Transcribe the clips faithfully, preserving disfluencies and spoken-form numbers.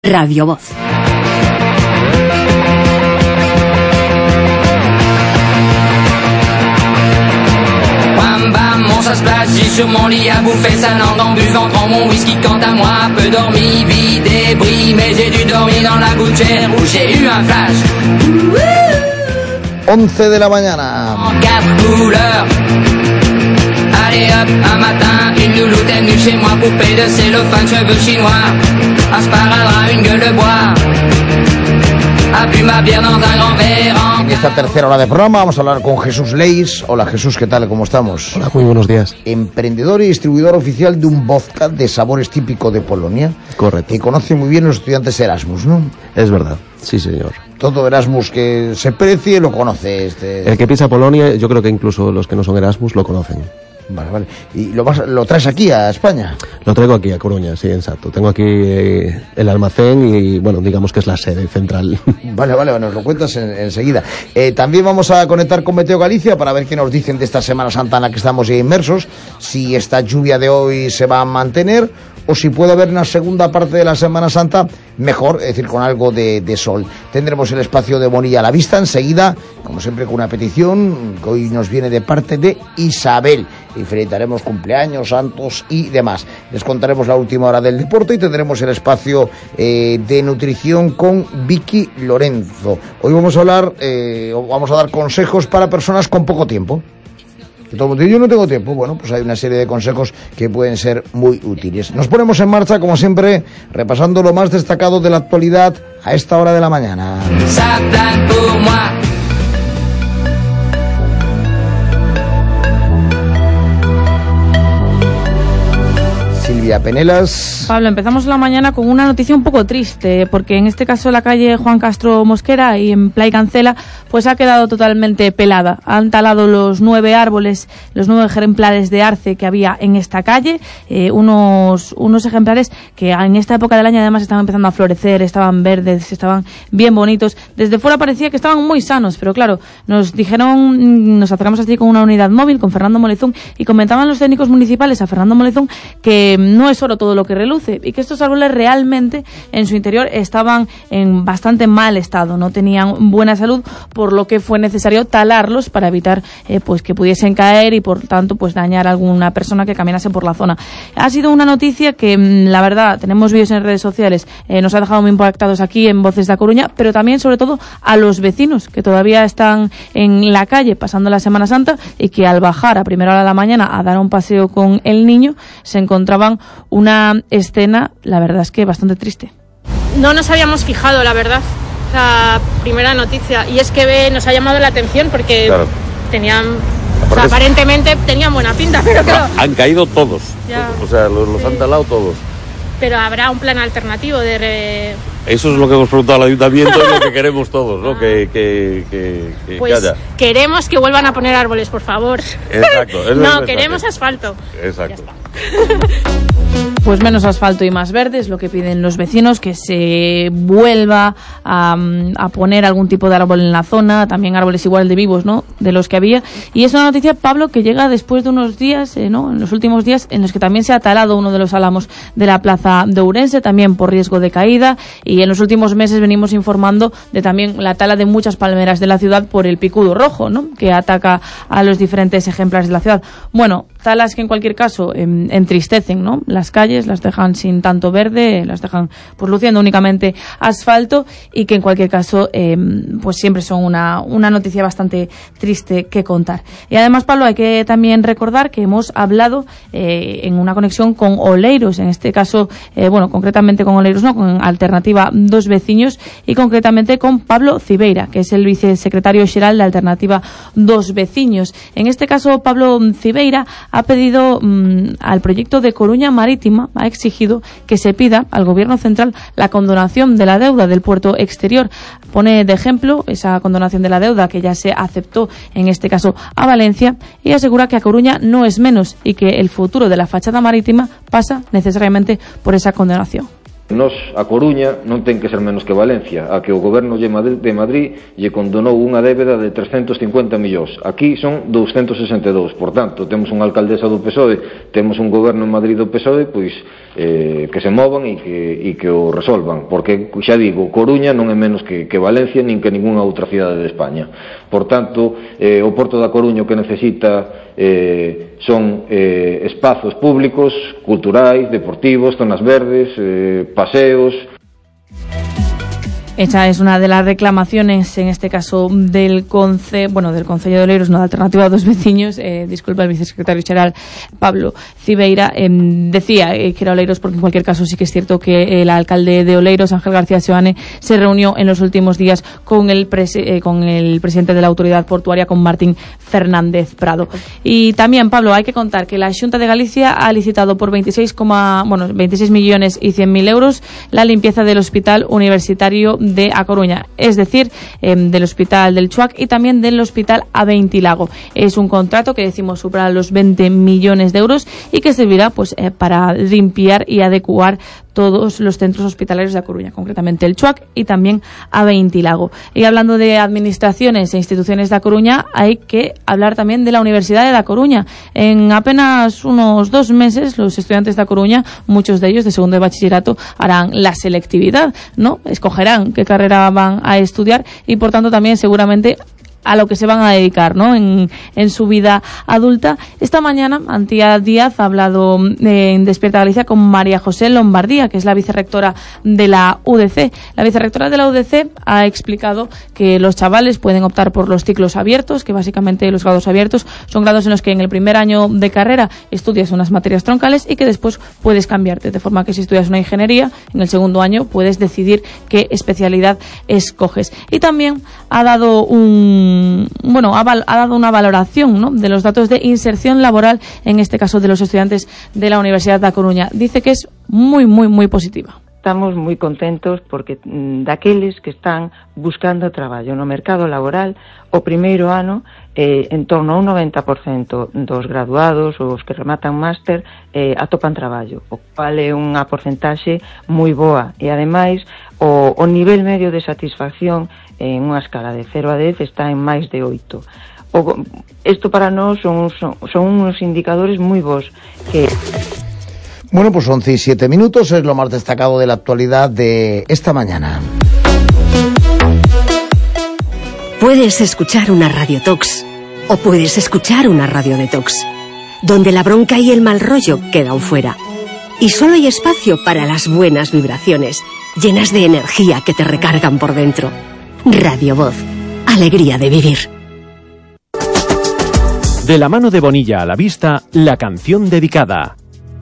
Radio Voz. Vamos à se placer sur mon lit à bouffer sa langue en buvant grand mon whisky. Quant à moi, peu dormi, vie débris, mais j'ai dû dormir dans la gouttière où j'ai eu un flash. once de la mañana. En quatre couleurs. Allez hop, un matin, une louloute est venue chez moi, poupée de cellophane, cheveux chinois, un sparadrap, une gueule de bois, a bu ma bière dans un grand verre. En esta tercera hora de programa vamos a hablar con Jesús Leis. Hola Jesús, ¿qué tal? ¿Cómo estamos? Hola, muy buenos días. Emprendedor y distribuidor oficial de un vodka de sabores típico de Polonia. Correcto. Que conoce muy bien los estudiantes Erasmus, ¿no? Es verdad, sí señor. Todo Erasmus que se precie lo conoce este. El que piensa Polonia, yo creo que incluso los que no son Erasmus lo conocen. Vale, vale. ¿Y lo, vas, lo traes aquí a España? Lo traigo aquí a Coruña, sí, exacto. Tengo aquí eh, el almacén y, bueno, digamos que es la sede central. Vale, vale, nos lo cuentas en, enseguida. Eh, también vamos a conectar con Meteo Galicia para ver qué nos dicen de esta Semana Santa en la que estamos ya inmersos, si esta lluvia de hoy se va a mantener o si puede haber una segunda parte de la Semana Santa mejor, es decir, con algo de, de sol. Tendremos el espacio de Bonilla a la vista enseguida, como siempre con una petición que hoy nos viene de parte de Isabel. Y felicitaremos cumpleaños, santos y demás. Les contaremos la última hora del deporte y tendremos el espacio eh, de nutrición con Vicky Lorenzo. Hoy vamos a hablar, eh, vamos a dar consejos para personas con poco tiempo. Que todo el mundo dice, yo no tengo tiempo. Bueno, pues hay una serie de consejos que pueden ser muy útiles. Nos ponemos en marcha, como siempre, repasando lo más destacado de la actualidad a esta hora de la mañana. Silvia Penelas. Pablo, empezamos la mañana con una noticia un poco triste, porque en este caso la calle Juan Castro Mosquera y en Play Cancela pues ha quedado totalmente pelada. Han talado los nueve árboles, los nueve ejemplares de arce que había en esta calle, eh, unos, unos ejemplares que en esta época del año además estaban empezando a florecer, estaban verdes, estaban bien bonitos. Desde fuera parecía que estaban muy sanos, pero claro, nos dijeron, nos acercamos así con una unidad móvil, con Fernando Molezún, y comentaban los técnicos municipales a Fernando Molezún que no es oro todo lo que reluce y que estos árboles realmente en su interior estaban en bastante mal estado, no tenían buena salud, por lo que fue necesario talarlos para evitar eh, pues que pudiesen caer y por tanto pues dañar a alguna persona que caminase por la zona. Ha sido una noticia que la verdad tenemos vídeos en redes sociales, eh, nos ha dejado muy impactados aquí en Voces de A Coruña, pero también sobre todo a los vecinos que todavía están en la calle pasando la Semana Santa y que al bajar a primera hora de la mañana a dar un paseo con el niño se encontraban una escena, la verdad es que bastante triste. No nos habíamos fijado, la verdad, la primera noticia, y es que nos ha llamado la atención porque claro, tenían, o sea, aparentemente tenían buena pinta, pero claro, han caído todos, ya, o sea, los, los sí. han talado todos. Pero habrá un plan alternativo de... Re... Eso es lo que hemos preguntado al ayuntamiento y lo que queremos todos, ¿no? Que, que, que, que, pues que haya. Queremos que vuelvan a poner árboles, por favor. Exacto. Es no, queremos asfalto. Exacto. Pues menos asfalto y más verdes, lo que piden los vecinos, que se vuelva a, a poner algún tipo de árbol en la zona, también árboles igual de vivos, ¿no?, de los que había. Y es una noticia, Pablo, que llega después de unos días, eh, ¿no?, en los últimos días, en los que también se ha talado uno de los álamos de la plaza de Ourense, también por riesgo de caída, y en los últimos meses venimos informando de también la tala de muchas palmeras de la ciudad por el picudo rojo, ¿no?, que ataca a los diferentes ejemplares de la ciudad. Bueno, talas que en cualquier caso eh, entristecen, ¿no?, las calles, las dejan sin tanto verde, las dejan pues luciendo únicamente asfalto, y que en cualquier caso eh, pues siempre son una, una noticia bastante triste que contar. Y además, Pablo, hay que también recordar que hemos hablado eh, en una conexión con Oleiros, en este caso, eh, bueno, concretamente con Oleiros, no, con Alternativa Dos Veciños, y concretamente con Pablo Cibeira, que es el vicesecretario xeral de Alternativa Dos Veciños. En este caso, Pablo Cibeira ha pedido mmm, al proyecto de Coruña Marítima, ha exigido que se pida al Gobierno central la condonación de la deuda del puerto exterior. Pone de ejemplo esa condonación de la deuda que ya se aceptó, en este caso a Valencia, y asegura que A Coruña no es menos y que el futuro de la fachada marítima pasa necesariamente por esa condonación. Nos, a Coruña, non ten que ser menos que Valencia, a que o goberno de Madrid lle condonou unha débeda de trescentos cincuenta millóns. Aquí son doscientos sesenta e dous. Por tanto, temos unha alcaldesa do P S O E, temos un goberno en Madrid do P S O E, pois eh, que se movan e que, e que o resolvan, porque xa digo, Coruña non é menos que, que Valencia nin que ninguna outra cidade de España. Por tanto, eh, o Porto da Coruña o que necesita eh, son eh, espazos públicos, culturais, deportivos, zonas verdes, eh, paseos. Esa es una de las reclamaciones, en este caso del Conce, bueno, del Concello de Oleiros, no de Alternativa dos Veciños, eh, disculpa, el vicesecretario xeral Pablo Cibeira, eh, decía eh, que era Oleiros, porque en cualquier caso sí que es cierto que el alcalde de Oleiros, Ángel García Seoane, se reunió en los últimos días con el, prese, eh, con el presidente de la autoridad portuaria, con Martín Fernández Prado. Y también, Pablo, hay que contar que la Xunta de Galicia ha licitado por veintiséis, bueno, veintiséis millones y cien mil euros la limpieza del Hospital Universitario de A Coruña, es decir, eh, del Hospital del Chuac y también del Hospital Aventilago. Es un contrato que decimos supera los veinte millones de euros y que servirá pues eh, para limpiar y adecuar todos los centros hospitalarios de A Coruña, concretamente el Chuac y también Aventilago. Y hablando de administraciones e instituciones de A Coruña, hay que hablar también de la Universidad de A Coruña. En apenas unos dos meses, los estudiantes de A Coruña, muchos de ellos de segundo de bachillerato, harán la selectividad, ¿no? Escogerán qué carrera van a estudiar y, por tanto, también seguramente a lo que se van a dedicar, ¿no? En, en su vida adulta. Esta mañana, Antía Díaz ha hablado eh, en Despierta Galicia con María José Lombardía, que es la vicerrectora de la U D C. La vicerrectora de la U D C ha explicado que los chavales pueden optar por los ciclos abiertos, que básicamente los grados abiertos son grados en los que en el primer año de carrera estudias unas materias troncales y que después puedes cambiarte, de forma que si estudias una ingeniería, en el segundo año puedes decidir qué especialidad escoges. Y también ha dado un bueno, ha, val, ha dado una valoración, ¿no?, de los datos de inserción laboral, en este caso de los estudiantes de la Universidad de A Coruña. Dice que es muy, muy, muy positiva. Estamos moi contentos porque daqueles que están buscando traballo no mercado laboral, o primeiro ano, eh, en torno a un noventa por cento dos graduados, os que rematan máster, eh, atopan traballo, o cual é unha porcentaxe moi boa, e ademais o, o nivel medio de satisfacción en unha escala de cero a dez está en máis de oito. O, isto para nós son, son, son uns indicadores moi bons que... Bueno, pues once y siete minutos es lo más destacado de la actualidad de esta mañana. Puedes escuchar una Radio Tox o puedes escuchar una Radio Detox, donde la bronca y el mal rollo quedan fuera. Y solo hay espacio para las buenas vibraciones, llenas de energía que te recargan por dentro. Radio Voz, alegría de vivir. De la mano de Bonilla a la vista, la canción dedicada.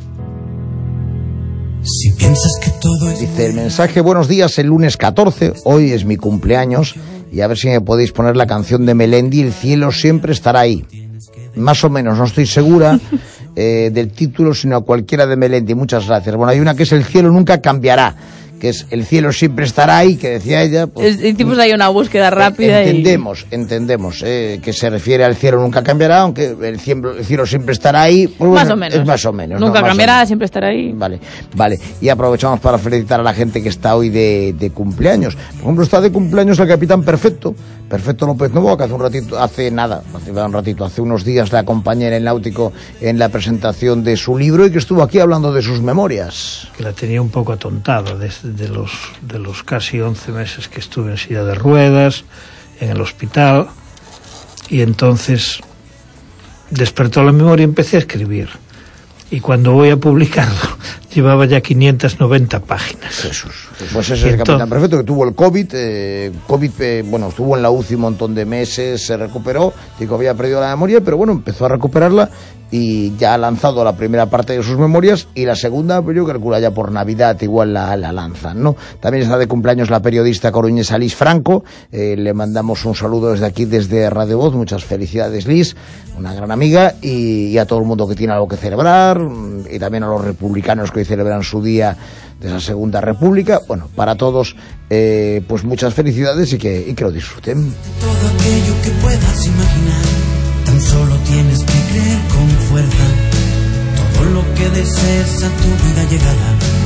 Si piensas que todo es... Dice el mensaje: buenos días, el lunes catorce, hoy es mi cumpleaños, y a ver si me podéis poner la canción de Melendi, El cielo siempre estará ahí. Más o menos, no estoy segura eh, del título, sino a cualquiera de Melendi. Muchas gracias. Bueno, hay una que es El cielo nunca cambiará, que es El cielo siempre estará ahí, que decía ella. Pues, hicimos ahí una búsqueda rápida. Entendemos, y... entendemos, eh, que se refiere al cielo nunca cambiará, aunque el cielo, el cielo siempre estará ahí. Pues, más bueno, o menos. Es más o menos. Nunca ¿no? cambiará, siempre estará ahí. Vale, vale. Y aprovechamos para felicitar a la gente que está hoy de, de cumpleaños. Por ejemplo, está de cumpleaños el capitán Perfecto, Perfecto López Novoa, que hace un ratito, hace nada, hace un ratito, hace unos días le acompañé en el Náutico en la presentación de su libro y que estuvo aquí hablando de sus memorias. Que la tenía un poco atontada desde de los, de los casi once meses que estuve en silla de ruedas, en el hospital, y entonces despertó la memoria y empecé a escribir. Y cuando voy a publicarlo, llevaba ya quinientas noventa páginas. Jesús. Pues ese es el capitán Perfecto, que tuvo el COVID, eh, COVID eh, bueno, estuvo en la U C I un montón de meses, se recuperó, digo, había perdido la memoria, pero bueno, empezó a recuperarla y ya ha lanzado la primera parte de sus memorias y la segunda, pues yo calculo ya por Navidad igual la, la lanzan, ¿no? También está de cumpleaños la periodista coruñesa Liz Franco, eh, le mandamos un saludo desde aquí, desde Radio Voz, muchas felicidades Liz, una gran amiga, y, y a todo el mundo que tiene algo que celebrar, y también a los republicanos que hoy celebran su día de esa segunda república. Bueno, para todos, eh, pues muchas felicidades y que, y que lo disfruten. Todo aquello que puedas imaginar, tan solo tienes que creer con fuerza. Todo lo que desees a tu vida llegará.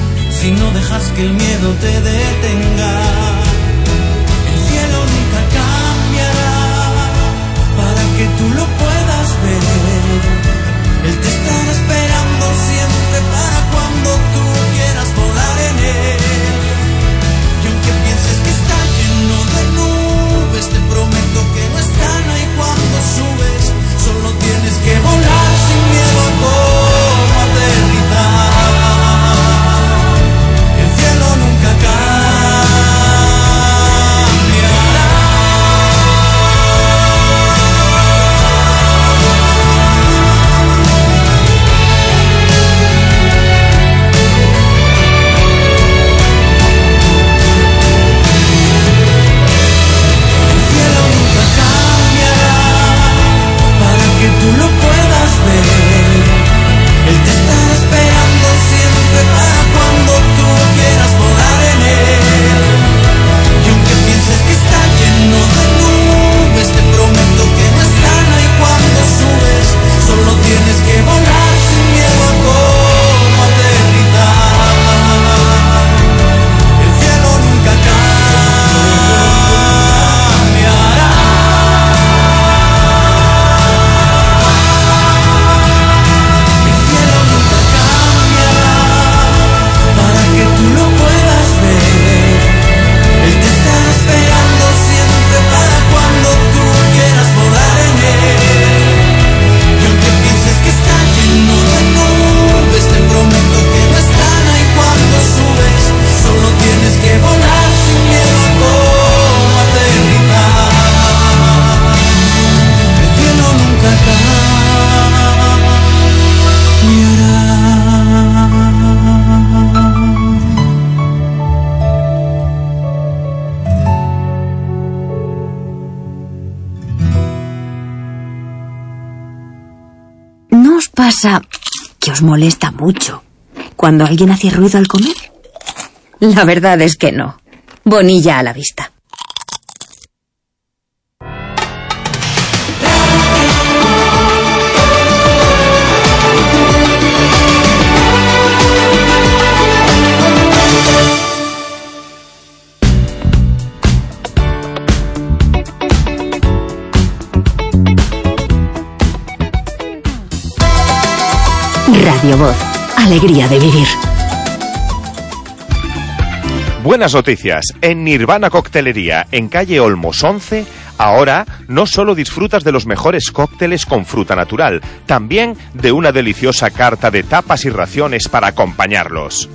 si no dejas que el miedo te detenga. El cielo nunca cambiará para que tú lo puedas ver. Él te estará esperando siempre para cuando tú quieras volar en él. Y aunque pienses que está lleno de nubes, te prometo que no están ahí cuando subes. Solo tienes que volar sin miedo a cómo aterrizar. El cielo nunca cambiará. Tú lo puedas ver. Él te estará esperando siempre para cuando tú quieras volar en él. Y aunque pienses que está lleno de nubes, te prometo que no están ahí cuando subes. Solo tienes que volar sin miedo a cómo aterrizar. El cielo nunca cambiará. ¿Pasa que os molesta mucho cuando alguien hace ruido al comer? La verdad es que no. Bonilla a la vista. Radio Voz, alegría de vivir. Buenas noticias. En Nirvana Coctelería, en calle Olmos once, ahora no solo disfrutas de los mejores cócteles con fruta natural, también de una deliciosa carta de tapas y raciones para acompañarlos.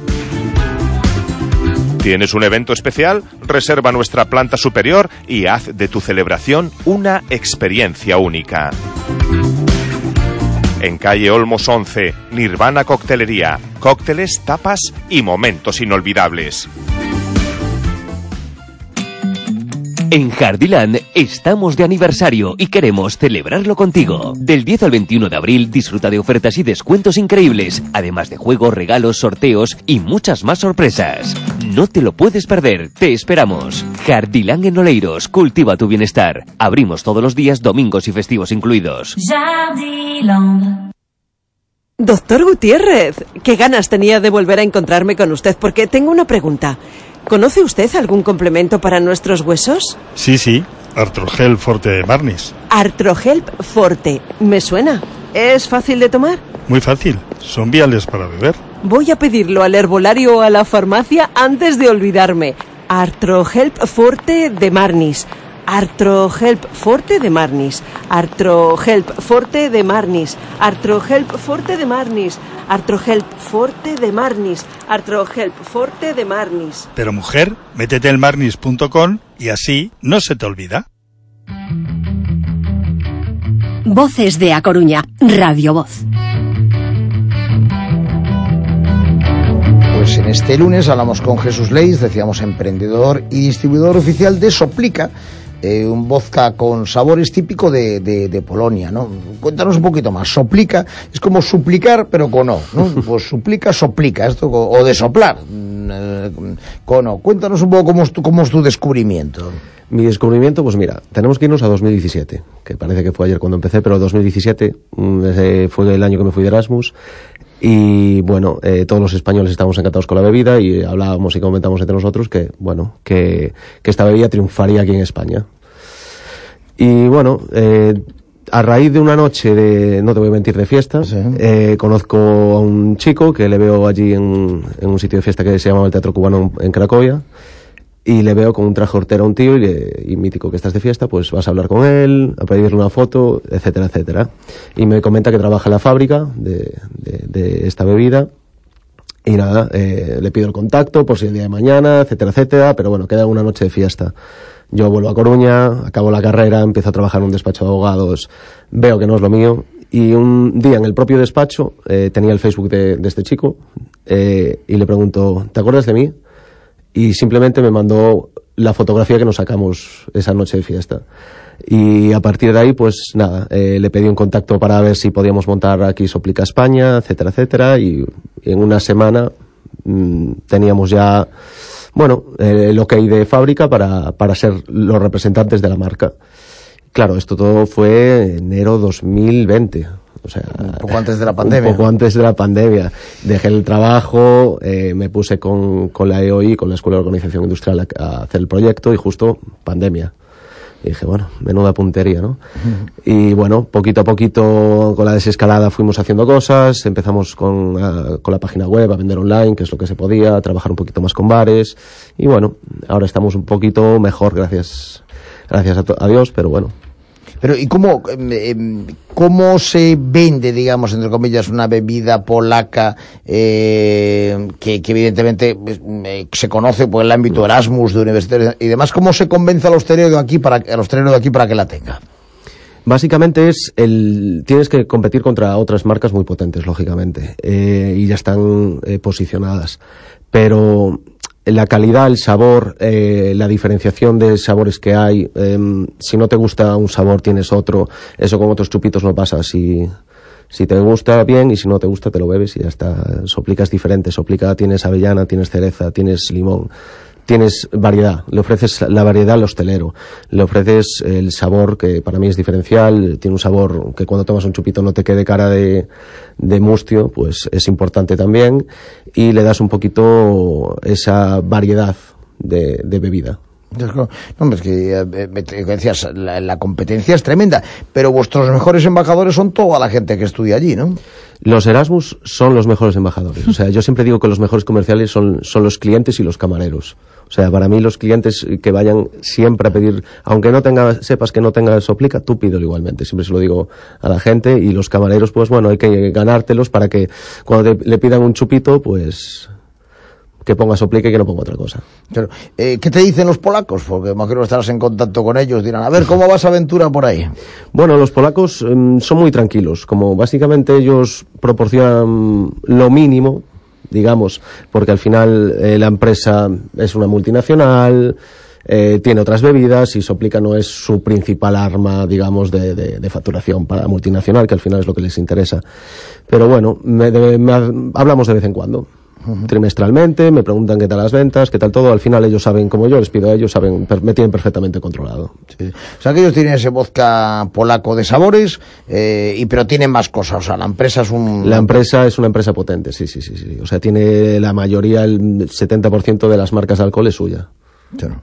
¿Tienes un evento especial? Reserva nuestra planta superior y haz de tu celebración una experiencia única. En calle Olmos once, Nirvana Coctelería, cócteles, tapas y momentos inolvidables. En Jardiland estamos de aniversario y queremos celebrarlo contigo. Del diez al veintiuno de abril disfruta de ofertas y descuentos increíbles, además de juegos, regalos, sorteos y muchas más sorpresas. No te lo puedes perder, te esperamos. Jardiland en Oleiros, cultiva tu bienestar. Abrimos todos los días, domingos y festivos incluidos. Jardiland. Doctor Gutiérrez, qué ganas tenía de volver a encontrarme con usted porque tengo una pregunta. ¿Conoce usted algún complemento para nuestros huesos? Sí, sí, Artrogel Forte de Marnis. Artrogel Forte, me suena. ¿Es fácil de tomar? Muy fácil, son viales para beber. Voy a pedirlo al herbolario o a la farmacia antes de olvidarme. Artrogel Forte de Marnis. Artrohelp Forte de Marnis. Artrohelp Forte de Marnis. Artrohelp Forte de Marnis. Artrohelp Forte de Marnis. Artrohelp Forte de Marnis. Pero mujer, métete en marnis punto com y así no se te olvida. Voces de A Coruña, Radio Voz. Pues en este lunes hablamos con Jesús Leis, decíamos emprendedor y distribuidor oficial de Soplica, eh, un vodka con sabores típico de, de, de Polonia, ¿no? Cuéntanos un poquito más. Soplica es como suplicar, pero con O, ¿no? Pues suplica, soplica, esto, o de soplar, eh, con O. Cuéntanos un poco cómo es tu, cómo es tu descubrimiento. Mi descubrimiento, pues mira, tenemos que irnos a dos mil diecisiete, que parece que fue ayer cuando empecé, pero dos mil diecisiete eh, fue el año que me fui de Erasmus. Y bueno, eh, todos los españoles estábamos encantados con la bebida y hablábamos y comentamos entre nosotros que, bueno, que, que esta bebida triunfaría aquí en España. Y bueno, eh, a raíz de una noche de, no te voy a mentir, de fiesta, sí. eh, conozco a un chico que le veo allí en, en un sitio de fiesta que se llamaba el Teatro Cubano en Cracovia, y le veo con un traje hortero a un tío y, le, y mítico que estás de fiesta, pues vas a hablar con él, a pedirle una foto, etcétera, etcétera. Y me comenta que trabaja en la fábrica de, de, de esta bebida. Y nada, eh, le pido el contacto por si el día de mañana, etcétera, etcétera, pero bueno, queda una noche de fiesta. Yo vuelvo a Coruña, acabo la carrera, empiezo a trabajar en un despacho de abogados, veo que no es lo mío, y un día en el propio despacho eh, tenía el Facebook de, de este chico, eh, y le pregunto, ¿te acuerdas de mí? Y simplemente me mandó la fotografía que nos sacamos esa noche de fiesta. Y a partir de ahí, pues nada, eh, le pedí un contacto para ver si podíamos montar aquí Soplica España, etcétera, etcétera, y, y en una semana mmm, teníamos ya, bueno, eh, el ok de fábrica para, para ser los representantes de la marca. Claro, esto todo fue enero dos mil veinte. O sea, un poco antes de la pandemia. Un poco antes de la pandemia. Dejé el trabajo, eh, me puse con, con la E O I, con la Escuela de Organización Industrial, a, a hacer el proyecto, y justo pandemia. Y dije, bueno, menuda puntería, ¿no? Uh-huh. Y bueno, poquito a poquito, con la desescalada fuimos haciendo cosas, empezamos con, a, con la página web, a vender online, que es lo que se podía, a trabajar un poquito más con bares, y bueno, ahora estamos un poquito mejor, gracias, gracias a, to- a Dios, pero bueno. Pero, ¿y cómo, eh, cómo se vende, digamos, entre comillas, una bebida polaca eh, que, que evidentemente eh, se conoce por el ámbito Erasmus, de universidades y demás? ¿Cómo se convence al hostelero de aquí para, al hostelero de aquí para que la tenga? Básicamente es el, tienes que competir contra otras marcas muy potentes, lógicamente, eh, y ya están eh, posicionadas. Pero la calidad, el sabor, eh, la diferenciación de sabores que hay, eh, si no te gusta un sabor tienes otro, eso con otros chupitos no pasa. Si, si te gusta bien, y si no te gusta te lo bebes y ya está. Soplica es diferente, Soplica tienes avellana, tienes cereza, tienes limón, tienes variedad, le ofreces la variedad al hostelero, le ofreces el sabor que para mí es diferencial, tiene un sabor que cuando tomas un chupito no te quede cara de, de mustio, pues es importante también, y le das un poquito esa variedad de, de bebida. No, hombre, es que eh, me decías, la, la competencia es tremenda, pero vuestros mejores embajadores son toda la gente que estudia allí, ¿no? Los Erasmus son los mejores embajadores. O sea, yo siempre digo que los mejores comerciales son, son los clientes y los camareros. O sea, para mí los clientes que vayan siempre a pedir, aunque no tenga, sepas que no tenga Soplica, tú pídelo igualmente. Siempre se lo digo a la gente, y los camareros, pues bueno, hay que ganártelos para que cuando te, le pidan un chupito, pues que ponga Soplica y que no ponga otra cosa. Pero, eh, ¿qué te dicen los polacos? Porque imagino que estarás en contacto con ellos, dirán, a ver, ¿cómo va esa aventura por ahí? Bueno, los polacos eh, son muy tranquilos, como básicamente ellos proporcionan lo mínimo, digamos, porque al final eh, la empresa es una multinacional, eh, tiene otras bebidas, y Soplica no es su principal arma, digamos, de, de, de facturación para la multinacional, que al final es lo que les interesa. Pero bueno, me, de, me, hablamos de vez en cuando. Uh-huh. Trimestralmente, me preguntan qué tal las ventas, qué tal todo. Al final ellos saben, como yo les pido a ellos, saben, me tienen perfectamente controlado. Sí. O sea que ellos tienen ese vodka polaco de sabores, eh, y pero tienen más cosas. O sea, la empresa es un... La empresa es una empresa potente, sí, sí, sí, sí. O sea, tiene la mayoría, el setenta por ciento de las marcas de alcohol es suya. Claro.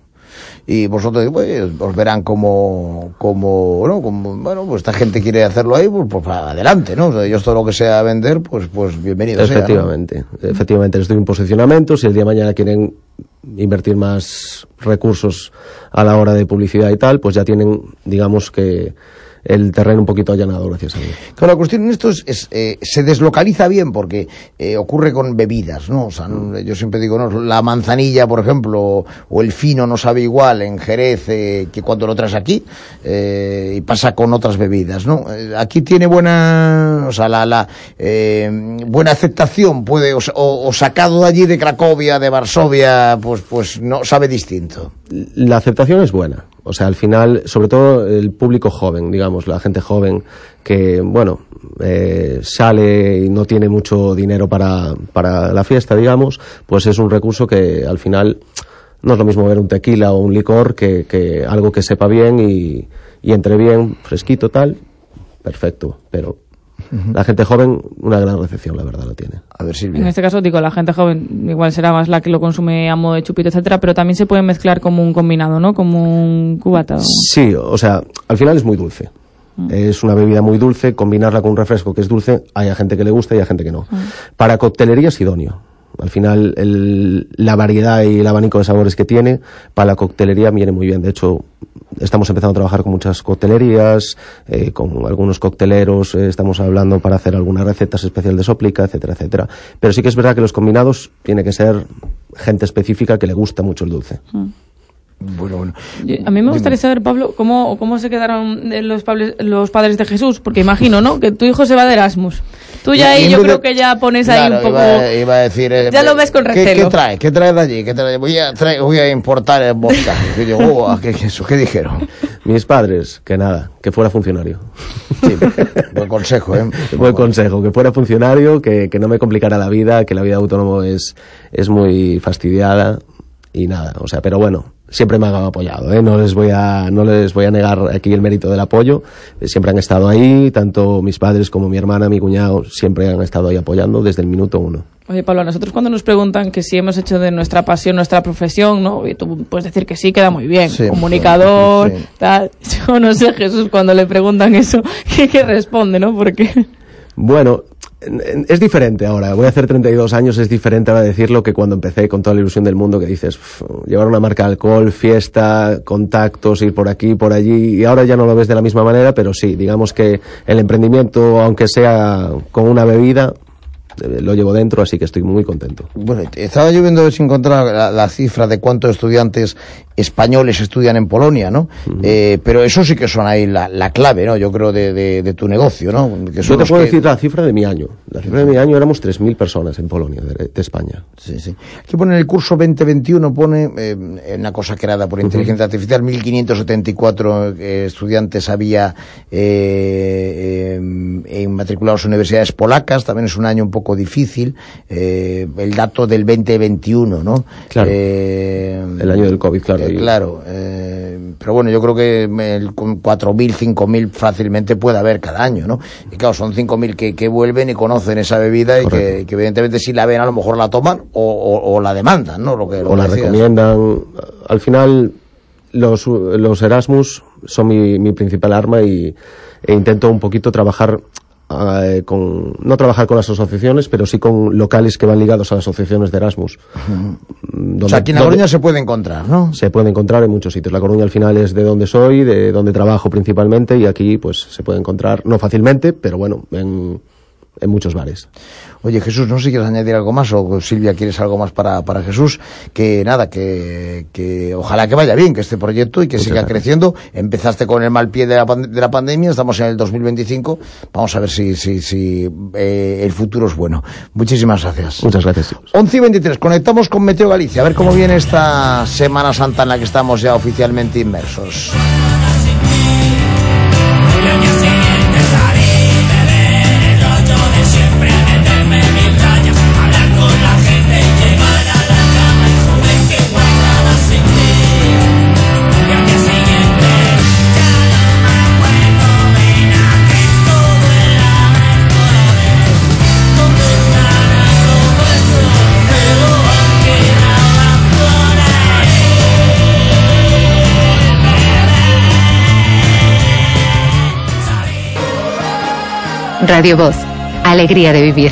Y vosotros pues, os verán como, como, ¿no? como, bueno, pues esta gente quiere hacerlo ahí, pues, pues adelante, ¿no? O sea, ellos todo lo que sea vender, pues, pues bienvenido efectivamente, sea, ¿no? Efectivamente, les doy un posicionamiento. Si el día de mañana quieren invertir más recursos a la hora de publicidad y tal, pues ya tienen, digamos que el terreno un poquito allanado, gracias a mí. Claro, la cuestión en esto es, es eh, se deslocaliza bien, porque eh, ocurre con bebidas, ¿no? O sea, no, yo siempre digo, no, la manzanilla, por ejemplo, o el fino no sabe igual en Jerez eh, que cuando lo traes aquí, eh, y pasa con otras bebidas, ¿no? Eh, aquí tiene buena, o sea, la, la eh, buena aceptación, puede, o, o, o sacado de allí de Cracovia, de Varsovia, pues, pues no sabe distinto. La aceptación es buena. O sea, al final, sobre todo el público joven, digamos, la gente joven que, bueno, eh, sale y no tiene mucho dinero para, para la fiesta, digamos, pues es un recurso que al final no es lo mismo ver un tequila o un licor que, que algo que sepa bien y, y entre bien, fresquito, tal, perfecto, pero Uh-huh. La gente joven, una gran recepción, la verdad, lo tiene. A ver, Silvia. En este caso, digo, la gente joven igual será más la que lo consume a modo de chupito, etcétera, pero también se puede mezclar como un combinado, ¿no? Como un cubata. Sí, o sea, al final es muy dulce. Mm. Es una bebida muy dulce, combinarla con un refresco que es dulce, hay a gente que le gusta y hay gente que no. Mm. Para coctelería es idóneo. Al final, el, la variedad y el abanico de sabores que tiene, para la coctelería viene muy bien. De hecho, estamos empezando a trabajar con muchas coctelerías, eh, con algunos cocteleros, eh, estamos hablando para hacer algunas recetas especiales de sóplica, etcétera, etcétera. Pero sí que es verdad que los combinados tiene que ser gente específica que le gusta mucho el dulce. Mm. Bueno, bueno. A mí me gustaría saber, Pablo, cómo, cómo se quedaron los, pables, los padres de Jesús, porque imagino, ¿no?, que tu hijo se va de Erasmus. Tú ya ahí yo creo que ya pones ahí claro, un poco... Iba, iba a decir... Eh, ya lo ves con recelo. ¿Qué, qué trae? ¿Qué trae de allí? ¿Qué trae? Voy, a, trae, voy a importar el vodka. Y yo, oh, ¿qué, qué, eso? ¿Qué dijeron? Mis padres, que nada, que fuera funcionario. Sí, buen consejo, ¿eh? Buen consejo, que fuera funcionario, que, que no me complicara la vida, que la vida de autónomo es, es muy fastidiada y nada, o sea, pero bueno... Siempre me han apoyado, ¿eh? No les voy a, no les voy a negar aquí el mérito del apoyo. Siempre han estado ahí, tanto mis padres como mi hermana, mi cuñado, siempre han estado ahí apoyando desde el minuto uno. Oye, Pablo, a nosotros cuando nos preguntan que si hemos hecho de nuestra pasión nuestra profesión, ¿no? Y tú puedes decir que sí, queda muy bien. Sí, comunicador, sí, sí. Tal. Yo no sé, Jesús, cuando le preguntan eso, ¿qué, qué responde, no? Porque... Bueno... Es diferente ahora, voy a hacer treinta y dos años, es diferente ahora decirlo que cuando empecé con toda la ilusión del mundo que dices, pff, llevar una marca de alcohol, fiesta, contactos, ir por aquí, por allí, y ahora ya no lo ves de la misma manera, pero sí, digamos que el emprendimiento, aunque sea con una bebida, lo llevo dentro, así que estoy muy contento. Bueno, estaba yo viendo si encontrar la, la cifra de cuántos estudiantes españoles estudian en Polonia, ¿no? Uh-huh. Eh, pero eso sí que son ahí la, la clave, ¿no? Yo creo de, de, de tu negocio, ¿no? Que yo te puedo que... decir la cifra de mi año. La cifra de mi año éramos tres mil personas en Polonia, de, de España. Sí, sí. Aquí pone el curso veinte veintiuno, pone eh, una cosa creada por inteligencia uh-huh. artificial, mil quinientos setenta y cuatro eh, estudiantes había eh, eh, matriculados en universidades polacas, también es un año un poco difícil, eh, el dato del veinte veintiuno, ¿no? Claro. Eh, el año del COVID, claro. Eh, claro, eh, pero bueno, yo creo que el, con cuatro mil, cinco mil fácilmente puede haber cada año, ¿no? Y claro, son cinco mil que, que vuelven y conocen esa bebida y que, que evidentemente si la ven a lo mejor la toman o, o, o la demandan, ¿no? Lo que, lo o la decías. recomiendan. Al final, los, los Erasmus son mi, mi principal arma y e intento un poquito trabajar... Eh, con, no trabajar con las asociaciones, pero sí con locales que van ligados a las asociaciones de Erasmus. Uh-huh. Donde, o sea, aquí en La Coruña se puede encontrar, ¿no? Se puede encontrar en muchos sitios. La Coruña al final es de donde soy, de donde trabajo principalmente, y aquí pues se puede encontrar, no fácilmente, pero bueno, en, en muchos bares. Oye, Jesús, no sé si quieres añadir algo más, o Silvia, ¿quieres algo más para, para Jesús? Que nada, que, que ojalá que vaya bien, que este proyecto y que Muchas siga gracias. creciendo. Empezaste con el mal pie de la, de la pandemia, estamos en el dos mil veinticinco, vamos a ver si, si, si eh, el futuro es bueno. Muchísimas gracias. Muchas gracias. once y veintitrés, conectamos con Meteo Galicia, a ver cómo viene esta Semana Santa en la que estamos ya oficialmente inmersos. Radio Voz, alegría de vivir.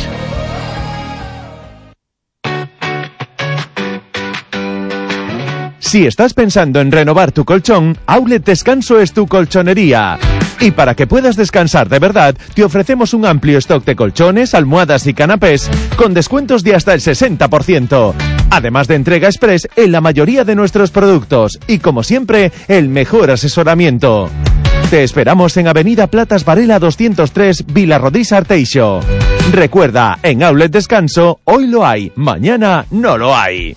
Si estás pensando en renovar tu colchón, Outlet Descanso es tu colchonería. Y para que puedas descansar de verdad, te ofrecemos un amplio stock de colchones, almohadas y canapés con descuentos de hasta el sesenta por ciento. Además de entrega express en la mayoría de nuestros productos y, como siempre, el mejor asesoramiento. Te esperamos en Avenida Platas Varela doscientos tres, Vilarrodís Arteixo. Recuerda, en Outlet Descanso, hoy lo hay, mañana no lo hay.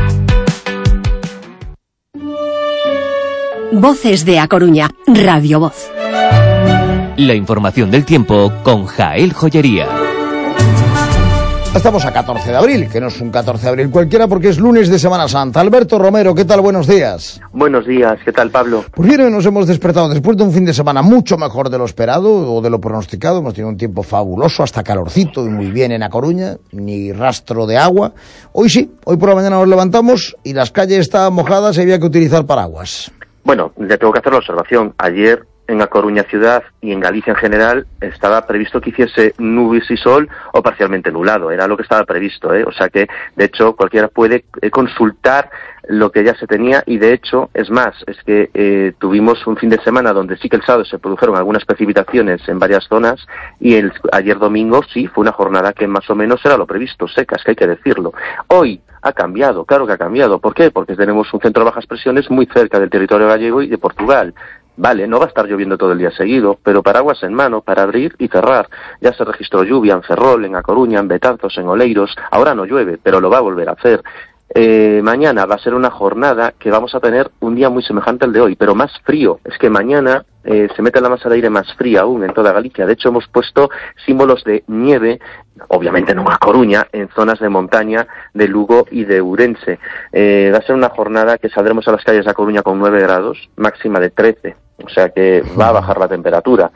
Voces de A Coruña, Radio Voz. La información del tiempo con Jael Joyería. Estamos a catorce de abril, que no es un catorce de abril cualquiera porque es lunes de Semana Santa. Alberto Romero, ¿qué tal? Buenos días. Buenos días, ¿qué tal, Pablo? Pues bien, nos hemos despertado después de un fin de semana mucho mejor de lo esperado o de lo pronosticado. Hemos tenido un tiempo fabuloso, hasta calorcito y muy bien en A Coruña, ni rastro de agua. Hoy sí, hoy por la mañana nos levantamos y las calles estaban mojadas y había que utilizar paraguas. Bueno, ya tengo que hacer la observación. Ayer en A Coruña ciudad y en Galicia en general estaba previsto que hiciese nubes y sol o parcialmente nublado, era lo que estaba previsto, ¿eh? O sea que, de hecho, cualquiera puede eh, consultar lo que ya se tenía y, de hecho, es más, es que eh, tuvimos un fin de semana donde sí que el sábado se produjeron algunas precipitaciones en varias zonas y el, ayer domingo sí fue una jornada que más o menos era lo previsto, secas, que hay que decirlo. Hoy ha cambiado, claro que ha cambiado. ¿Por qué? Porque tenemos un centro de bajas presiones muy cerca del territorio gallego y de Portugal. Vale, no va a estar lloviendo todo el día seguido, pero paraguas en mano para abrir y cerrar. Ya se registró lluvia en Ferrol, en A Coruña, en Betanzos, en Oleiros. Ahora no llueve, pero lo va a volver a hacer. Eh, mañana va a ser una jornada que vamos a tener un día muy semejante al de hoy, pero más frío. Es que mañana eh, se mete la masa de aire más fría aún en toda Galicia. De hecho, hemos puesto símbolos de nieve, obviamente no en A Coruña, en zonas de montaña de Lugo y de Ourense. Eh, va a ser una jornada que saldremos a las calles de A Coruña con nueve grados, máxima de trece. O sea que va a bajar la temperatura.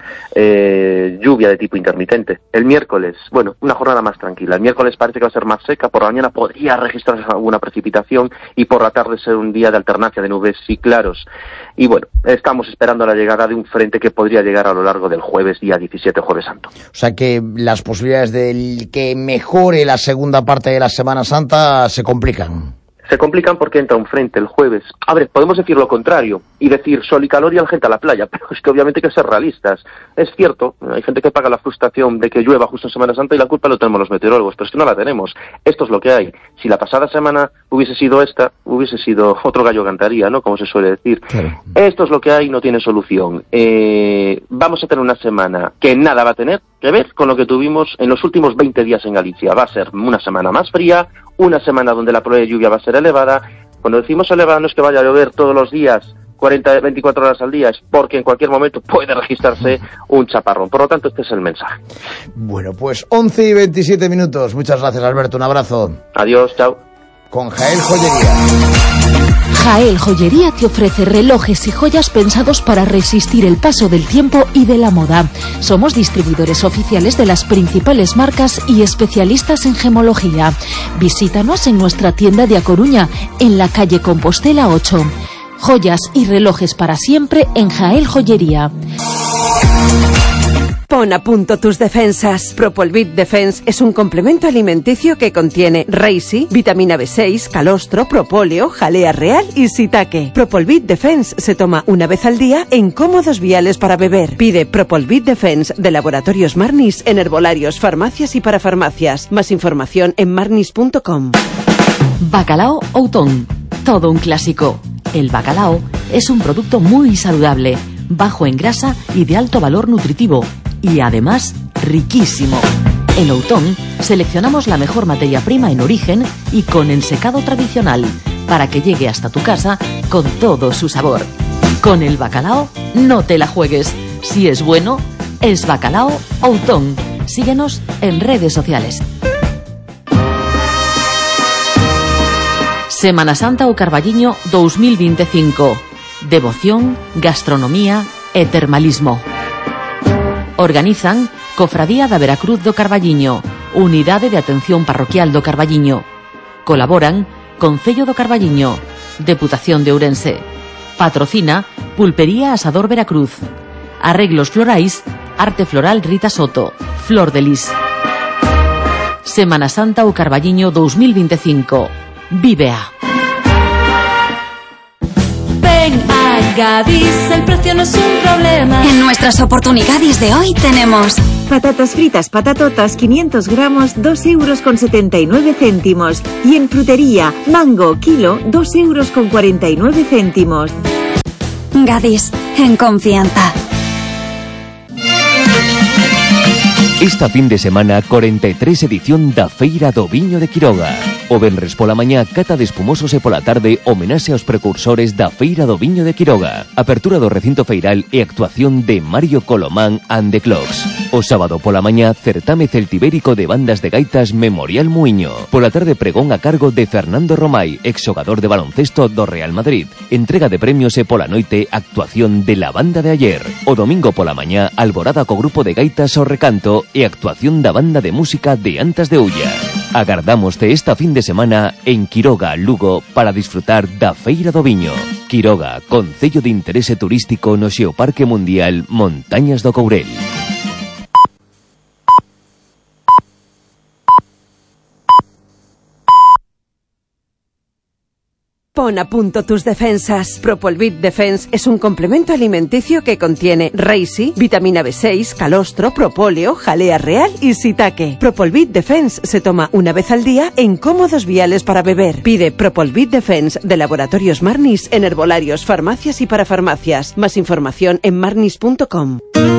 Eh, lluvia de tipo intermitente. El miércoles, bueno, una jornada más tranquila. El miércoles parece que va a ser más seca. Por la mañana podría registrarse alguna precipitación y por la tarde ser un día de alternancia de nubes y claros. Y bueno, estamos esperando la llegada de un frente que podría llegar a lo largo del jueves, día diecisiete, Jueves Santo. O sea que las posibilidades de que mejore la segunda parte de la Semana Santa se complican. Se complican porque entra un frente el jueves. A ver, podemos decir lo contrario y decir sol y calor y a la gente a la playa, pero es que obviamente hay que ser realistas. Es cierto, hay gente que paga la frustración de que llueva justo en Semana Santa y la culpa lo tenemos los meteorólogos, pero es que no la tenemos. Esto es lo que hay. Si la pasada semana hubiese sido esta, hubiese sido otro gallo cantaría, ¿no? Como se suele decir. Claro. Esto es lo que hay, no tiene solución. Eh, vamos a tener una semana que nada va a tener que ver con lo que tuvimos en los últimos veinte días en Galicia. Va a ser una semana más fría, una semana donde la probabilidad de lluvia va a ser elevada. Cuando decimos elevada no es que vaya a llover todos los días, cuarenta, veinticuatro horas al día, es porque en cualquier momento puede registrarse un chaparrón. Por lo tanto, este es el mensaje. Bueno, pues once y veintisiete minutos. Muchas gracias, Alberto. Un abrazo. Adiós, chao. Con Jael Joyería. Jael Joyería te ofrece relojes y joyas pensados para resistir el paso del tiempo y de la moda. Somos distribuidores oficiales de las principales marcas y especialistas en gemología. Visítanos en nuestra tienda de A Coruña, en la calle Compostela ocho. Joyas y relojes para siempre en Jael Joyería. Pon a punto tus defensas. Propolvit Defense es un complemento alimenticio que contiene Reishi, vitamina B seis, calostro, propóleo, jalea real y shiitake. Propolvit Defense se toma una vez al día en cómodos viales para beber. Pide Propolvit Defense de Laboratorios Marnis en herbolarios, farmacias y parafarmacias. Más información en marnis punto com. Bacalao Outón. Todo un clásico. El bacalao es un producto muy saludable, bajo en grasa y de alto valor nutritivo. Y además, riquísimo. En Outón seleccionamos la mejor materia prima en origen y con ensecado tradicional, para que llegue hasta tu casa con todo su sabor. Con el bacalao, no te la juegues. Si es bueno, es bacalao Outón. Síguenos en redes sociales. Semana Santa o Carballiño dos mil veinticinco. Devoción, gastronomía e termalismo. Organizan Cofradía da Veracruz do Carballiño, Unidade de Atención Parroquial do Carballiño. Colaboran Concello do Carballiño, Deputación de Ourense. Patrocina Pulpería Asador Veracruz. Arreglos florais, Arte Floral Rita Soto, Flor de Lis. Semana Santa o Carballiño dos mil veinticinco. Vive a. Ven a Gadis, el precio no es un problema. En nuestras oportunidades de hoy tenemos patatas fritas patatotas quinientos gramos, dos euros con setenta y nueve céntimos. Y en frutería, mango kilo, dos euros con cuarenta y nueve céntimos. Gadis, en confianza. Esta fin de semana, cuarenta y tres edición da Feira do Viño de Quiroga. O venres pola mañá, cata de espumosos e pola tarde, homenaxe aos precursores da Feira do Viño de Quiroga. Apertura do recinto feiral e actuación de Mario Colomán and the Clocks. O sábado pola mañá, certame celtibérico de bandas de gaitas Memorial Muiño. Pola tarde, pregón a cargo de Fernando Romay, exxogador de baloncesto do Real Madrid. Entrega de premios e pola noite, actuación de la banda de ayer. O domingo pola mañá, alborada co grupo de gaitas ao recanto e actuación da banda de música de Antas de Ulla. Agardámoste esta fin de semana en Quiroga, Lugo, para disfrutar da Feira do Viño. Quiroga, concello de interese turístico no Xeoparque Mundial Montañas do Courel. Pon a punto tus defensas. Propolvit Defense es un complemento alimenticio que contiene Reishi, vitamina B seis, calostro, propóleo, jalea real y shiitake. Propolvit Defense se toma una vez al día en cómodos viales para beber. Pide Propolvit Defense de Laboratorios Marnis en herbolarios, farmacias y parafarmacias. Más información en marnis punto com.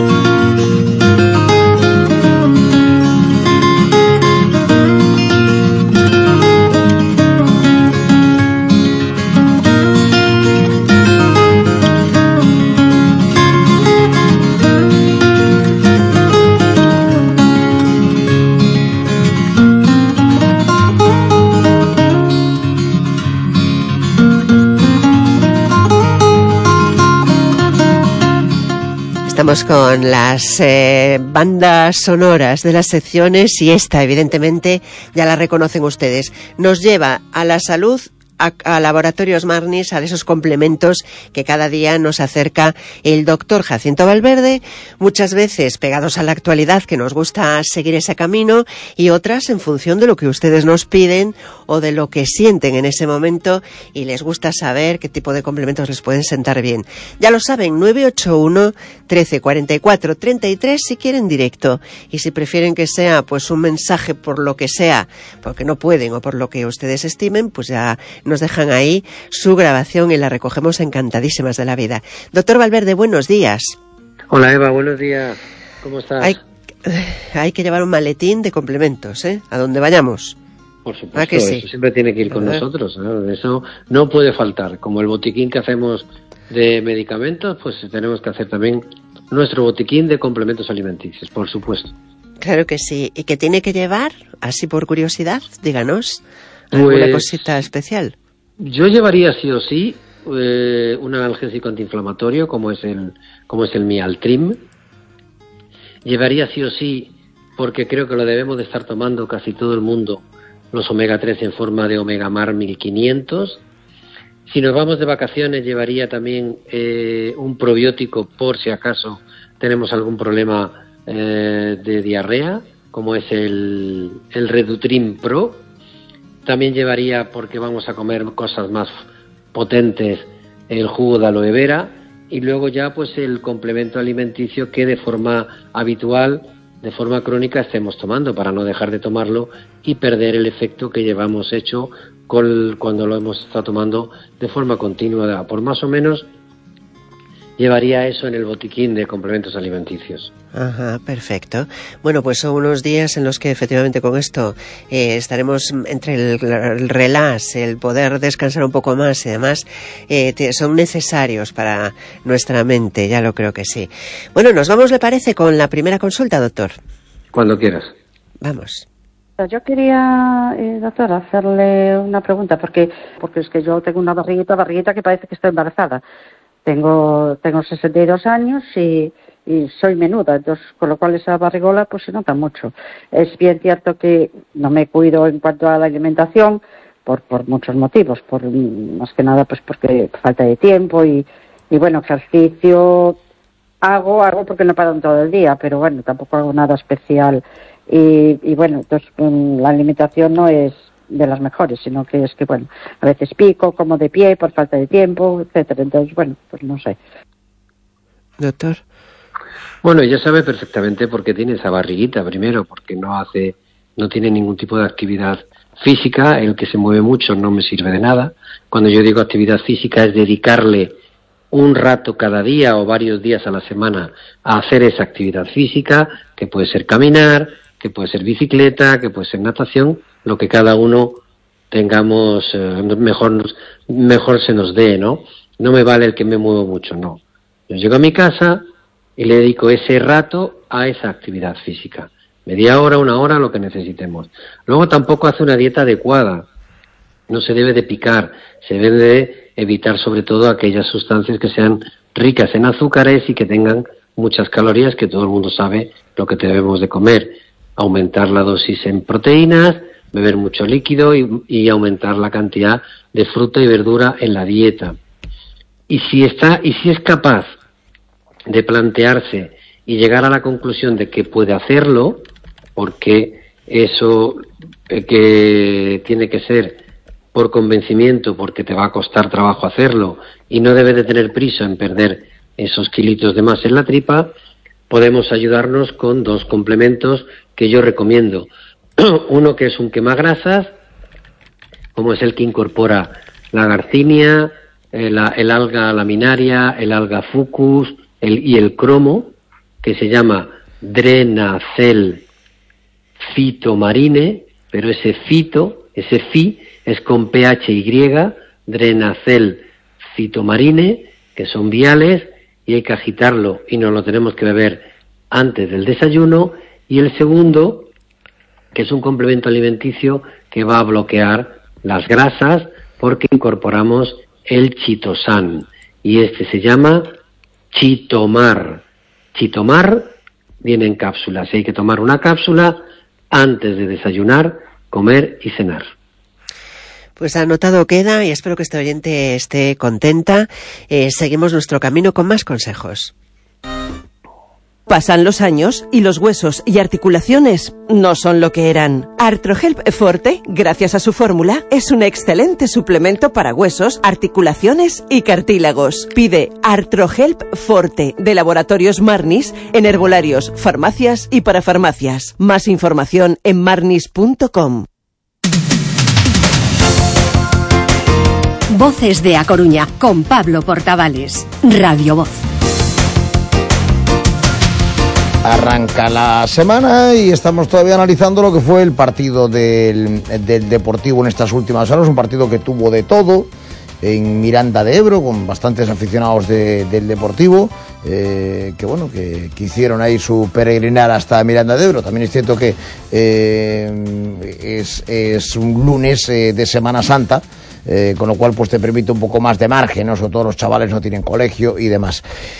Estamos con las eh, bandas sonoras de las secciones y esta, evidentemente, ya la reconocen ustedes. Nos lleva a la salud, a, a Laboratorios Marnis, a esos complementos que cada día nos acerca el doctor Jacinto Valverde, muchas veces pegados a la actualidad, que nos gusta seguir ese camino, y otras en función de lo que ustedes nos piden o de lo que sienten en ese momento y les gusta saber qué tipo de complementos les pueden sentar bien. Ya lo saben, nueve ocho uno, trece, cuarenta y cuatro, treinta y tres si quieren directo, y si prefieren que sea pues un mensaje por lo que sea, porque no pueden o por lo que ustedes estimen, pues ya nos dejan ahí su grabación y la recogemos encantadísimas de la vida. Doctor Valverde, buenos días. Hola Eva, buenos días. ¿Cómo estás? Hay, hay que llevar un maletín de complementos, ¿eh? A donde vayamos. Por supuesto, que sí? Eso siempre tiene que ir con nosotros, ¿no? Eso no puede faltar. Como el botiquín que hacemos de medicamentos, pues tenemos que hacer también nuestro botiquín de complementos alimenticios, por supuesto. Claro que sí. ¿Y qué tiene que llevar? Así por curiosidad, díganos. ¿Alguna pues, cosita especial? Yo llevaría sí o sí eh, un analgésico antiinflamatorio como es el como es el Mialtrim. Llevaría sí o sí, porque creo que lo debemos de estar tomando casi todo el mundo, los omega tres en forma de Omega Mar mil quinientos. Si nos vamos de vacaciones, llevaría también eh, un probiótico por si acaso tenemos algún problema eh, de diarrea, como es el, el Redutrim Pro. También llevaría, porque vamos a comer cosas más potentes, el jugo de aloe vera, y luego ya pues el complemento alimenticio que de forma habitual, de forma crónica estemos tomando, para no dejar de tomarlo y perder el efecto que llevamos hecho con, cuando lo hemos estado tomando de forma continua. Por más o menos llevaría eso en el botiquín de complementos alimenticios. Ajá, perfecto. Bueno, pues son unos días en los que efectivamente con esto eh, estaremos entre el, el relax, el poder descansar un poco más y demás, eh, te, son necesarios para nuestra mente, ya lo creo que sí. Bueno, nos vamos, ¿le parece, con la primera consulta, doctor? Cuando quieras. Vamos. Yo quería, eh, doctor, hacerle una pregunta, porque porque es que yo tengo una barriguita, barriguita que parece que estoy embarazada. Tengo tengo sesenta y dos años y, y soy menuda, entonces con lo cual esa barrigola pues se nota mucho. Es bien cierto que no me cuido en cuanto a la alimentación por por muchos motivos, por más que nada pues porque falta de tiempo y, y bueno, ejercicio hago, hago porque no paro todo el día, pero bueno, tampoco hago nada especial y, y bueno, entonces la alimentación no es de las mejores, sino que es que, bueno, a veces pico, como de pie por falta de tiempo, etcétera. Entonces, bueno, pues no sé. Doctor. Bueno, ella sabe perfectamente por qué tiene esa barriguita, primero, porque no hace, no tiene ningún tipo de actividad física, el que se mueve mucho no me sirve de nada. Cuando yo digo actividad física es dedicarle un rato cada día o varios días a la semana a hacer esa actividad física, que puede ser caminar, que puede ser bicicleta, que puede ser natación, lo que cada uno tengamos, eh, mejor, mejor se nos dé, ¿no? No me vale el que me muevo mucho, no. Yo llego a mi casa y le dedico ese rato a esa actividad física. Media hora, una hora, lo que necesitemos. Luego tampoco hace una dieta adecuada. No se debe de picar, se debe de evitar sobre todo aquellas sustancias que sean ricas en azúcares y que tengan muchas calorías, que todo el mundo sabe lo que debemos de comer. Aumentar la dosis en proteínas, beber mucho líquido y, y aumentar la cantidad de fruta y verdura en la dieta. Y si está, y si es capaz de plantearse y llegar a la conclusión de que puede hacerlo, porque eso eh, que tiene que ser por convencimiento, porque te va a costar trabajo hacerlo y no debe de tener prisa en perder esos kilitos de más en la tripa, podemos ayudarnos con dos complementos que yo recomiendo. Uno que es un quemagrasas, como es el que incorpora la garcinia, el, el alga laminaria, el alga fucus el, y el cromo, que se llama Drenacel Phytomarine, pero ese fito, ese fi, es con P H Y, Drenacel Phytomarine, que son viales, y hay que agitarlo y nos lo tenemos que beber antes del desayuno. Y el segundo, que es un complemento alimenticio que va a bloquear las grasas porque incorporamos el chitosan, y este se llama Chitomar. Chitomar viene en cápsulas y hay que tomar una cápsula antes de desayunar, comer y cenar. Pues anotado queda y espero que este oyente esté contenta. Eh, seguimos nuestro camino con más consejos. Pasan los años y los huesos y articulaciones no son lo que eran. Artrohelp Forte, gracias a su fórmula, es un excelente suplemento para huesos, articulaciones y cartílagos. Pide Artrohelp Forte de Laboratorios Marnis en herbolarios, farmacias y parafarmacias. Más información en marnis punto com. Voces de A Coruña con Pablo Portavales. Radio Voz. Arranca la semana y estamos todavía analizando lo que fue el partido del, del Deportivo en estas últimas horas, un partido que tuvo de todo en Miranda de Ebro, con bastantes aficionados de, del Deportivo, eh, que bueno, que, que hicieron ahí su peregrinar hasta Miranda de Ebro. También es cierto que eh, es, es un lunes eh, de Semana Santa, Eh, con lo cual pues te permite un poco más de margen, ¿no? Sobre todo los chavales no tienen colegio y demás.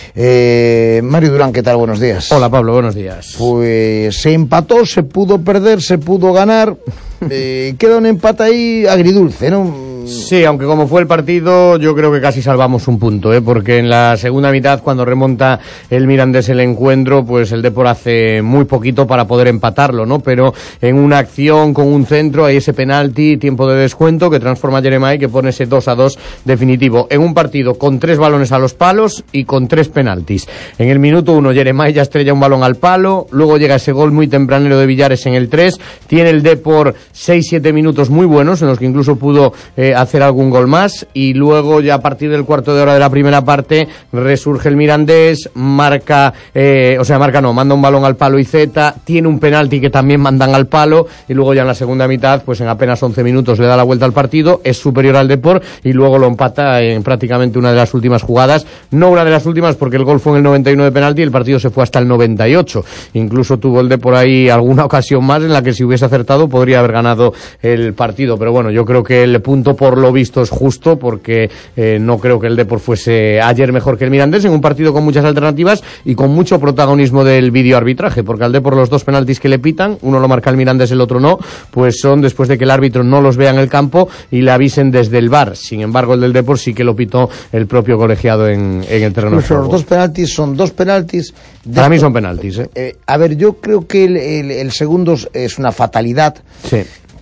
eh, Mario Durán, ¿qué tal? Buenos días. Hola Pablo, buenos días. Pues se empató, se pudo perder, se pudo ganar. eh, queda un empate ahí agridulce, ¿no? Sí, aunque como fue el partido, yo creo que casi salvamos un punto, ¿eh? Porque en la segunda mitad, cuando remonta el Mirandés el encuentro, pues el Depor hace muy poquito para poder empatarlo, ¿no? Pero en una acción con un centro, hay ese penalti, tiempo de descuento, que transforma a Jeremai, que pone ese dos a dos definitivo. En un partido con tres balones a los palos y con tres penaltis. En el minuto uno, Jeremai ya estrella un balón al palo, luego llega ese gol muy tempranero de Villares en el tres, tiene el Depor seis siete minutos muy buenos, en los que incluso pudo eh, hacer algún gol más, y luego ya a partir del cuarto de hora de la primera parte resurge el Mirandés, marca, eh, o sea, marca no, manda un balón al palo y Z, tiene un penalti que también mandan al palo, y luego ya en la segunda mitad, pues en apenas once minutos le da la vuelta al partido, es superior al Depor y luego lo empata en prácticamente una de las últimas jugadas, no una de las últimas porque el gol fue en el noventa y nueve de penalti y el partido se fue hasta el noventa y ocho, incluso tuvo el Depor ahí alguna ocasión más en la que si hubiese acertado podría haber ganado el partido, pero bueno, yo creo que el punto por lo visto es justo, porque eh, no creo que el Depor fuese ayer mejor que el Mirandés en un partido con muchas alternativas y con mucho protagonismo del videoarbitraje, porque al Depor los dos penaltis que le pitan, uno lo marca el Mirandés, el otro no, pues son después de que el árbitro no los vea en el campo y le avisen desde el V A R. Sin embargo, el del Depor sí que lo pitó el propio colegiado en, en el terreno de juego. Los dos penaltis son dos penaltis. Para mí son penaltis, ¿eh? Eh, a ver, yo creo que el, el, el segundo es una fatalidad. Sí.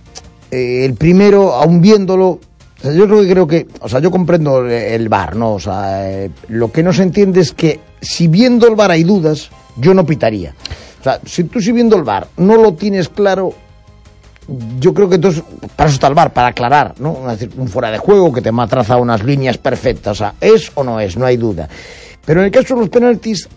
Eh, el primero, aún viéndolo, o sea, yo creo que creo que, o sea, yo comprendo el V A R, ¿no? O sea, eh, lo que no se entiende es que si viendo el V A R hay dudas, yo no pitaría. O sea, si tú si viendo el V A R no lo tienes claro, yo creo que entonces, para eso está el V A R, para aclarar, ¿no? Es decir, un fuera de juego que te traza unas líneas perfectas, o sea, es o no es, no hay duda. Pero en el caso de los penaltis,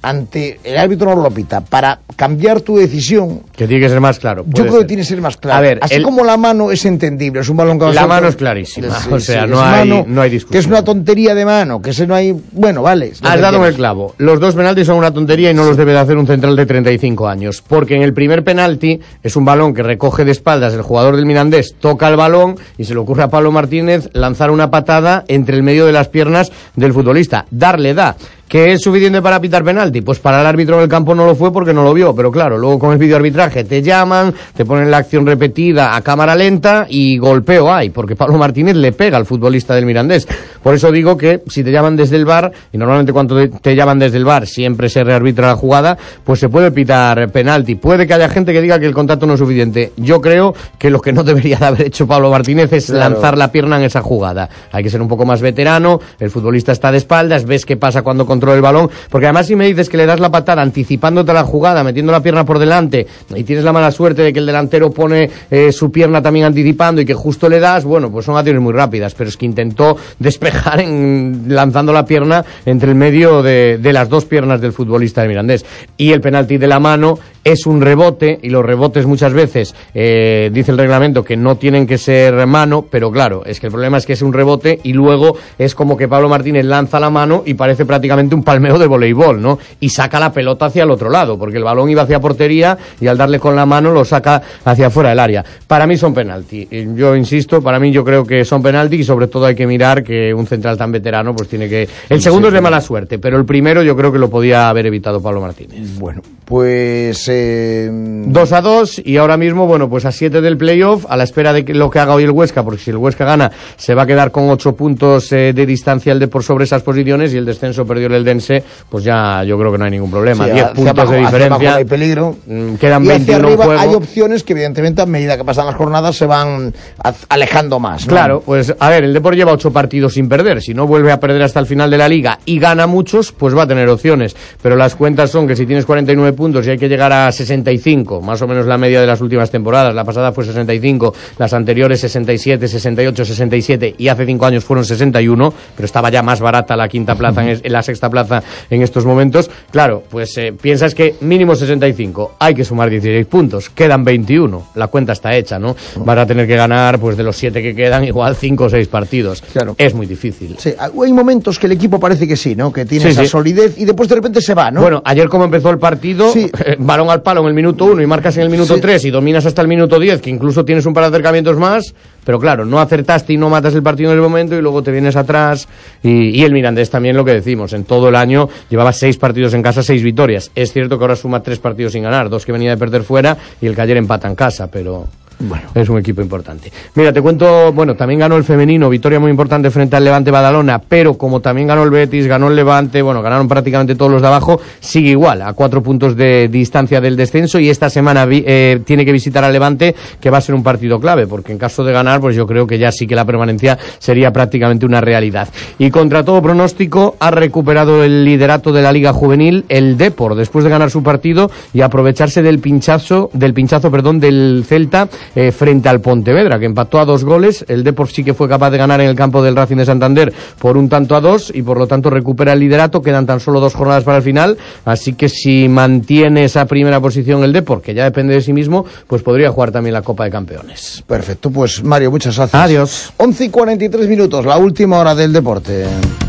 ante el árbitro no lo pita, para cambiar tu decisión, que tiene que ser más claro. Yo creo ser. que tiene que ser más claro. A ver, así el... como la mano es entendible, es un balón que la mano es clarísima, sí, o sea, sí, no, hay, mano, no hay discusión. Que es una tontería de mano, que ese no hay, bueno, vale. Has dado en el clavo. Los dos penaltis son una tontería y no los debe de hacer un central de treinta y cinco años, porque en el primer penalti es un balón que recoge de espaldas el jugador del Mirandés, toca el balón y se le ocurre a Pablo Martínez lanzar una patada entre el medio de las piernas del futbolista. Darle da. ¿Que es suficiente para pitar penalti? Pues para el árbitro del campo no lo fue porque no lo vio, pero claro, luego con el videoarbitraje te llaman, te ponen la acción repetida a cámara lenta y golpeo hay, porque Pablo Martínez le pega al futbolista del Mirandés. Por eso digo que si te llaman desde el V A R, y normalmente cuando te, te llaman desde el V A R siempre se rearbitra la jugada, pues se puede pitar penalti. Puede que haya gente que diga que el contacto no es suficiente. Yo creo que lo que no debería de haber hecho Pablo Martínez es claro. lanzar la pierna en esa jugada. Hay que ser un poco más veterano, el futbolista está de espaldas, ves qué pasa cuando controla el balón, porque además si me dices que le das la patada anticipándote la jugada, metiendo la pierna por delante y tienes la mala suerte de que el delantero pone eh, su pierna también anticipando y que justo le das, bueno, pues son acciones muy rápidas, pero es que intentó despejar en, lanzando la pierna entre el medio de, de las dos piernas del futbolista del Mirandés. Y el penalti de la mano es un rebote, y los rebotes muchas veces eh, dice el reglamento que no tienen que ser mano, pero claro, es que el problema es que es un rebote y luego es como que Pablo Martínez lanza la mano y parece prácticamente un palmeo de voleibol, ¿no? Y saca la pelota hacia el otro lado, porque el balón iba hacia portería y al darle con la mano lo saca hacia afuera del área. Para mí son penalti. Yo insisto, para mí yo creo que son penalti y sobre todo hay que mirar que un central tan veterano pues tiene que... El segundo es de mala suerte, pero el primero yo creo que lo podía haber evitado Pablo Martínez. Bueno, pues... Eh... dos a dos y ahora mismo, bueno, pues a siete del playoff, a la espera de que lo que haga hoy el Huesca, porque si el Huesca gana se va a quedar con ocho puntos eh, de distancia el de por sobre esas posiciones y el descenso perdió el Eldense, pues ya yo creo que no hay ningún problema. Sí, diez puntos abajo, de diferencia. No hay peligro. Quedan y veintiuno hacia arriba juegos. Hay opciones que evidentemente a medida que pasan las jornadas se van alejando más, ¿no? Claro, pues a ver, el Depor lleva ocho partidos sin perder. Si no vuelve a perder hasta el final de la liga y gana muchos, pues va a tener opciones. Pero las cuentas son que si tienes cuarenta y nueve puntos y hay que llegar a sesenta y cinco, más o menos la media de las últimas temporadas, la pasada fue sesenta y cinco, las anteriores sesenta y siete, sesenta y ocho, sesenta y siete y hace cinco años fueron sesenta y uno, pero estaba ya más barata la quinta plaza, en, en la sexta plaza en estos momentos. Claro, pues eh, piensas que mínimo sesenta y cinco, hay que sumar dieciséis puntos, quedan veintiuno, la cuenta está hecha, ¿no? Vas a tener que ganar, pues de los siete que quedan, igual cinco o seis partidos. Claro. Es muy difícil. Sí, hay momentos que el equipo parece que sí, ¿no? Que tiene sí, esa sí. solidez y después de repente se va, ¿no? Bueno, ayer como empezó el partido, sí. eh, balón al palo en el minuto uno y marcas en el minuto sí. tres y dominas hasta el minuto diez, que incluso tienes un par de acercamientos más, pero claro, no acertaste y no matas el partido en el momento y luego te vienes atrás. Y, y el Mirandés también, lo que decimos, en todo el año llevaba seis partidos en casa, seis victorias. Es cierto que ahora suma tres partidos sin ganar, dos que venía de perder fuera y el que ayer empata en casa, pero... Bueno, es un equipo importante. Mira, te cuento, bueno, también ganó el femenino, victoria muy importante frente al Levante Badalona, pero como también ganó el Betis, ganó el Levante, bueno, ganaron prácticamente todos los de abajo, sigue igual, a cuatro puntos de distancia del descenso y esta semana vi, eh, tiene que visitar al Levante, que va a ser un partido clave, porque en caso de ganar, pues yo creo que ya sí que la permanencia sería prácticamente una realidad. Y contra todo pronóstico, ha recuperado el liderato de la Liga Juvenil el Depor, después de ganar su partido y aprovecharse del pinchazo, del pinchazo, perdón, del Celta, Eh, frente al Pontevedra, que empató a dos goles. El Depor sí que fue capaz de ganar en el campo del Racing de Santander por un tanto a dos y por lo tanto recupera el liderato. Quedan tan solo dos jornadas para el final, así que si mantiene esa primera posición el Depor, que ya depende de sí mismo, pues podría jugar también la Copa de Campeones. Perfecto, pues Mario, muchas gracias. Adiós. once y cuarenta y tres minutos, la última hora del deporte.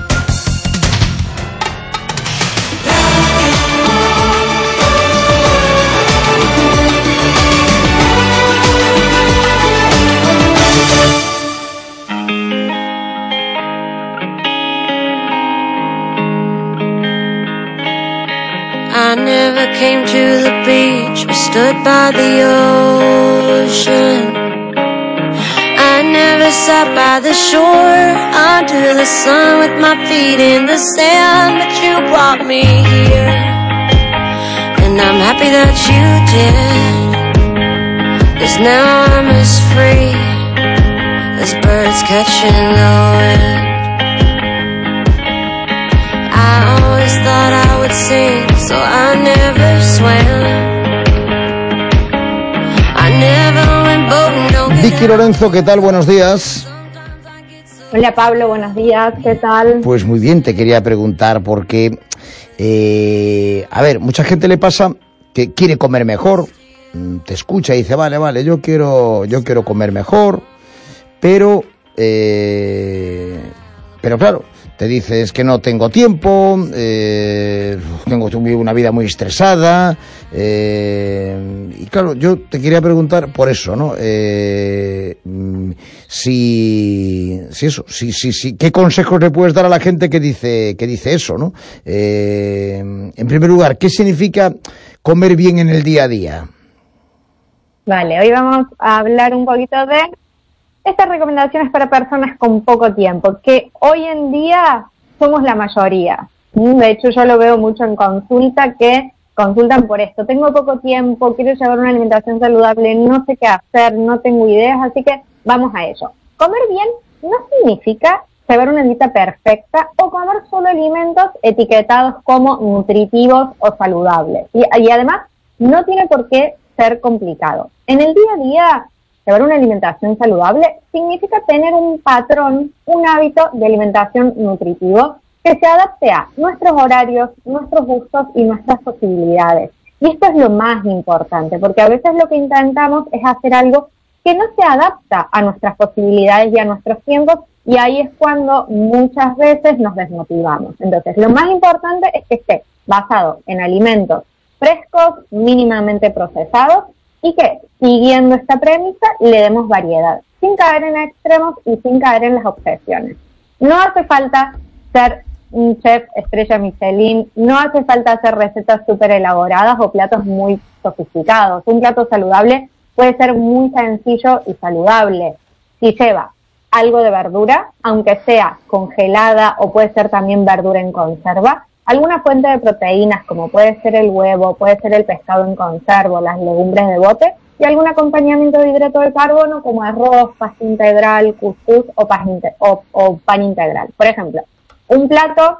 I never came to the beach or stood by the ocean. I never sat by the shore under the sun with my feet in the sand, but you brought me here, and I'm happy that you did, 'cause now I'm as free as birds catching the wind. I always thought I would sing, so I never swam. I never went boating, don't get Vicky Lorenzo, ¿qué tal? Buenos días. Hola Pablo, buenos días, ¿qué tal? Pues muy bien, te quería preguntar porque, eh, a ver, mucha gente le pasa que quiere comer mejor, te escucha y dice, vale, vale, yo quiero, yo quiero comer mejor, pero, eh, pero claro, te dices que no tengo tiempo, eh, tengo una vida muy estresada, eh, y claro, yo te quería preguntar por eso, ¿no? Eh, si, si eso, si, si, si, ¿qué consejos le puedes dar a la gente que dice, que dice eso, ¿no? Eh, en primer lugar, ¿qué significa comer bien en el día a día? Vale, hoy vamos a hablar un poquito de estas recomendaciones para personas con poco tiempo, que hoy en día somos la mayoría. De hecho, yo lo veo mucho en consulta, que consultan por esto. Tengo poco tiempo, quiero llevar una alimentación saludable, no sé qué hacer, no tengo ideas, así que vamos a ello. Comer bien no significa llevar una dieta perfecta o comer solo alimentos etiquetados como nutritivos o saludables. Y, y además, no tiene por qué ser complicado. En el día a día, llevar una alimentación saludable significa tener un patrón, un hábito de alimentación nutritivo que se adapte a nuestros horarios, nuestros gustos y nuestras posibilidades. Y esto es lo más importante, porque a veces lo que intentamos es hacer algo que no se adapta a nuestras posibilidades y a nuestros tiempos, y ahí es cuando muchas veces nos desmotivamos. Entonces, lo más importante es que esté basado en alimentos frescos, mínimamente procesados, y que, siguiendo esta premisa, le demos variedad, sin caer en extremos y sin caer en las obsesiones. No hace falta ser un chef estrella Michelin, no hace falta hacer recetas súper elaboradas o platos muy sofisticados. Un plato saludable puede ser muy sencillo y saludable. Si lleva algo de verdura, aunque sea congelada o puede ser también verdura en conserva, alguna fuente de proteínas como puede ser el huevo, puede ser el pescado en conserva, las legumbres de bote, y algún acompañamiento de hidrato de carbono como arroz, pasta integral, cuscús o pan, o, o pan integral. Por ejemplo, un plato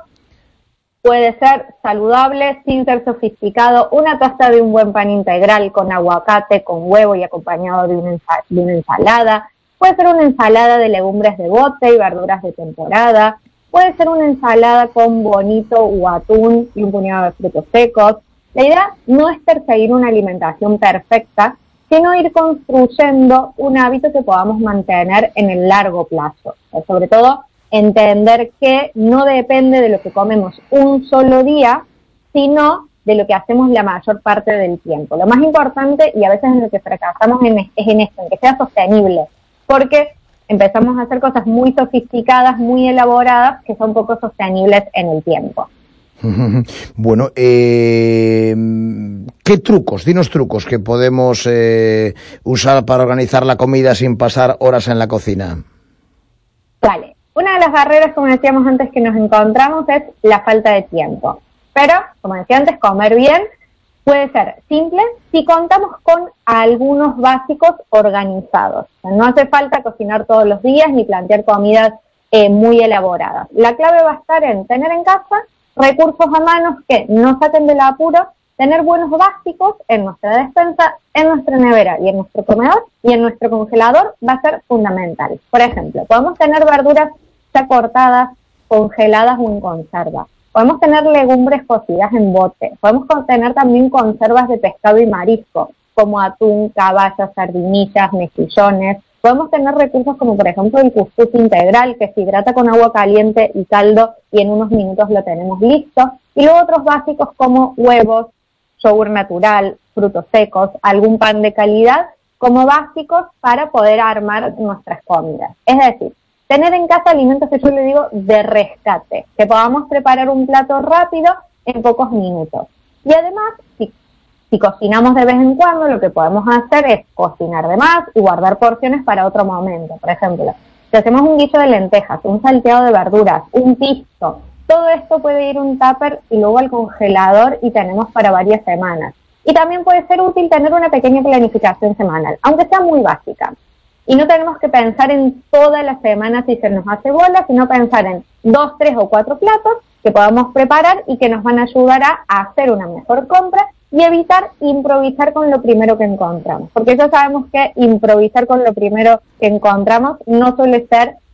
puede ser saludable sin ser sofisticado, una taza de un buen pan integral con aguacate, con huevo y acompañado de una, ensal- de una ensalada. Puede ser una ensalada de legumbres de bote y verduras de temporada. Puede ser una ensalada con bonito o atún y un puñado de frutos secos. La idea no es perseguir una alimentación perfecta, sino ir construyendo un hábito que podamos mantener en el largo plazo. Sobre todo, entender que no depende de lo que comemos un solo día, sino de lo que hacemos la mayor parte del tiempo. Lo más importante, y a veces en lo que fracasamos en, es en esto, en que sea sostenible, porque empezamos a hacer cosas muy sofisticadas, muy elaboradas, que son poco sostenibles en el tiempo. Bueno, eh, ¿qué trucos, dinos trucos que podemos eh, usar para organizar la comida sin pasar horas en la cocina? Vale, una de las barreras, como decíamos antes, que nos encontramos es la falta de tiempo. Pero, como decía antes, comer bien puede ser simple si contamos con algunos básicos organizados. O sea, no hace falta cocinar todos los días ni plantear comidas eh, muy elaboradas. La clave va a estar en tener en casa recursos a manos que no saquen del apuro, tener buenos básicos en nuestra despensa, en nuestra nevera y en nuestro comedor, y en nuestro congelador va a ser fundamental. Por ejemplo, podemos tener verduras ya cortadas, congeladas o en conserva. Podemos tener legumbres cocidas en bote. Podemos tener también conservas de pescado y marisco, como atún, caballas, sardinillas, mejillones. Podemos tener recursos como, por ejemplo, el cuscús integral, que se hidrata con agua caliente y caldo y en unos minutos lo tenemos listo. Y luego otros básicos como huevos, yogur natural, frutos secos, algún pan de calidad, como básicos para poder armar nuestras comidas. Es decir, tener en casa alimentos que yo le digo de rescate, que podamos preparar un plato rápido en pocos minutos. Y además, si, si cocinamos de vez en cuando, lo que podemos hacer es cocinar de más y guardar porciones para otro momento. Por ejemplo, si hacemos un guiso de lentejas, un salteado de verduras, un pisto, todo esto puede ir a un tupper y luego al congelador y tenemos para varias semanas. Y también puede ser útil tener una pequeña planificación semanal, aunque sea muy básica. Y no tenemos que pensar en toda la semana si se nos hace bola, sino pensar en dos, tres o cuatro platos que podamos preparar y que nos van a ayudar a hacer una mejor compra y evitar improvisar con lo primero que encontramos. Porque ya sabemos que improvisar con lo primero que encontramos no suele ser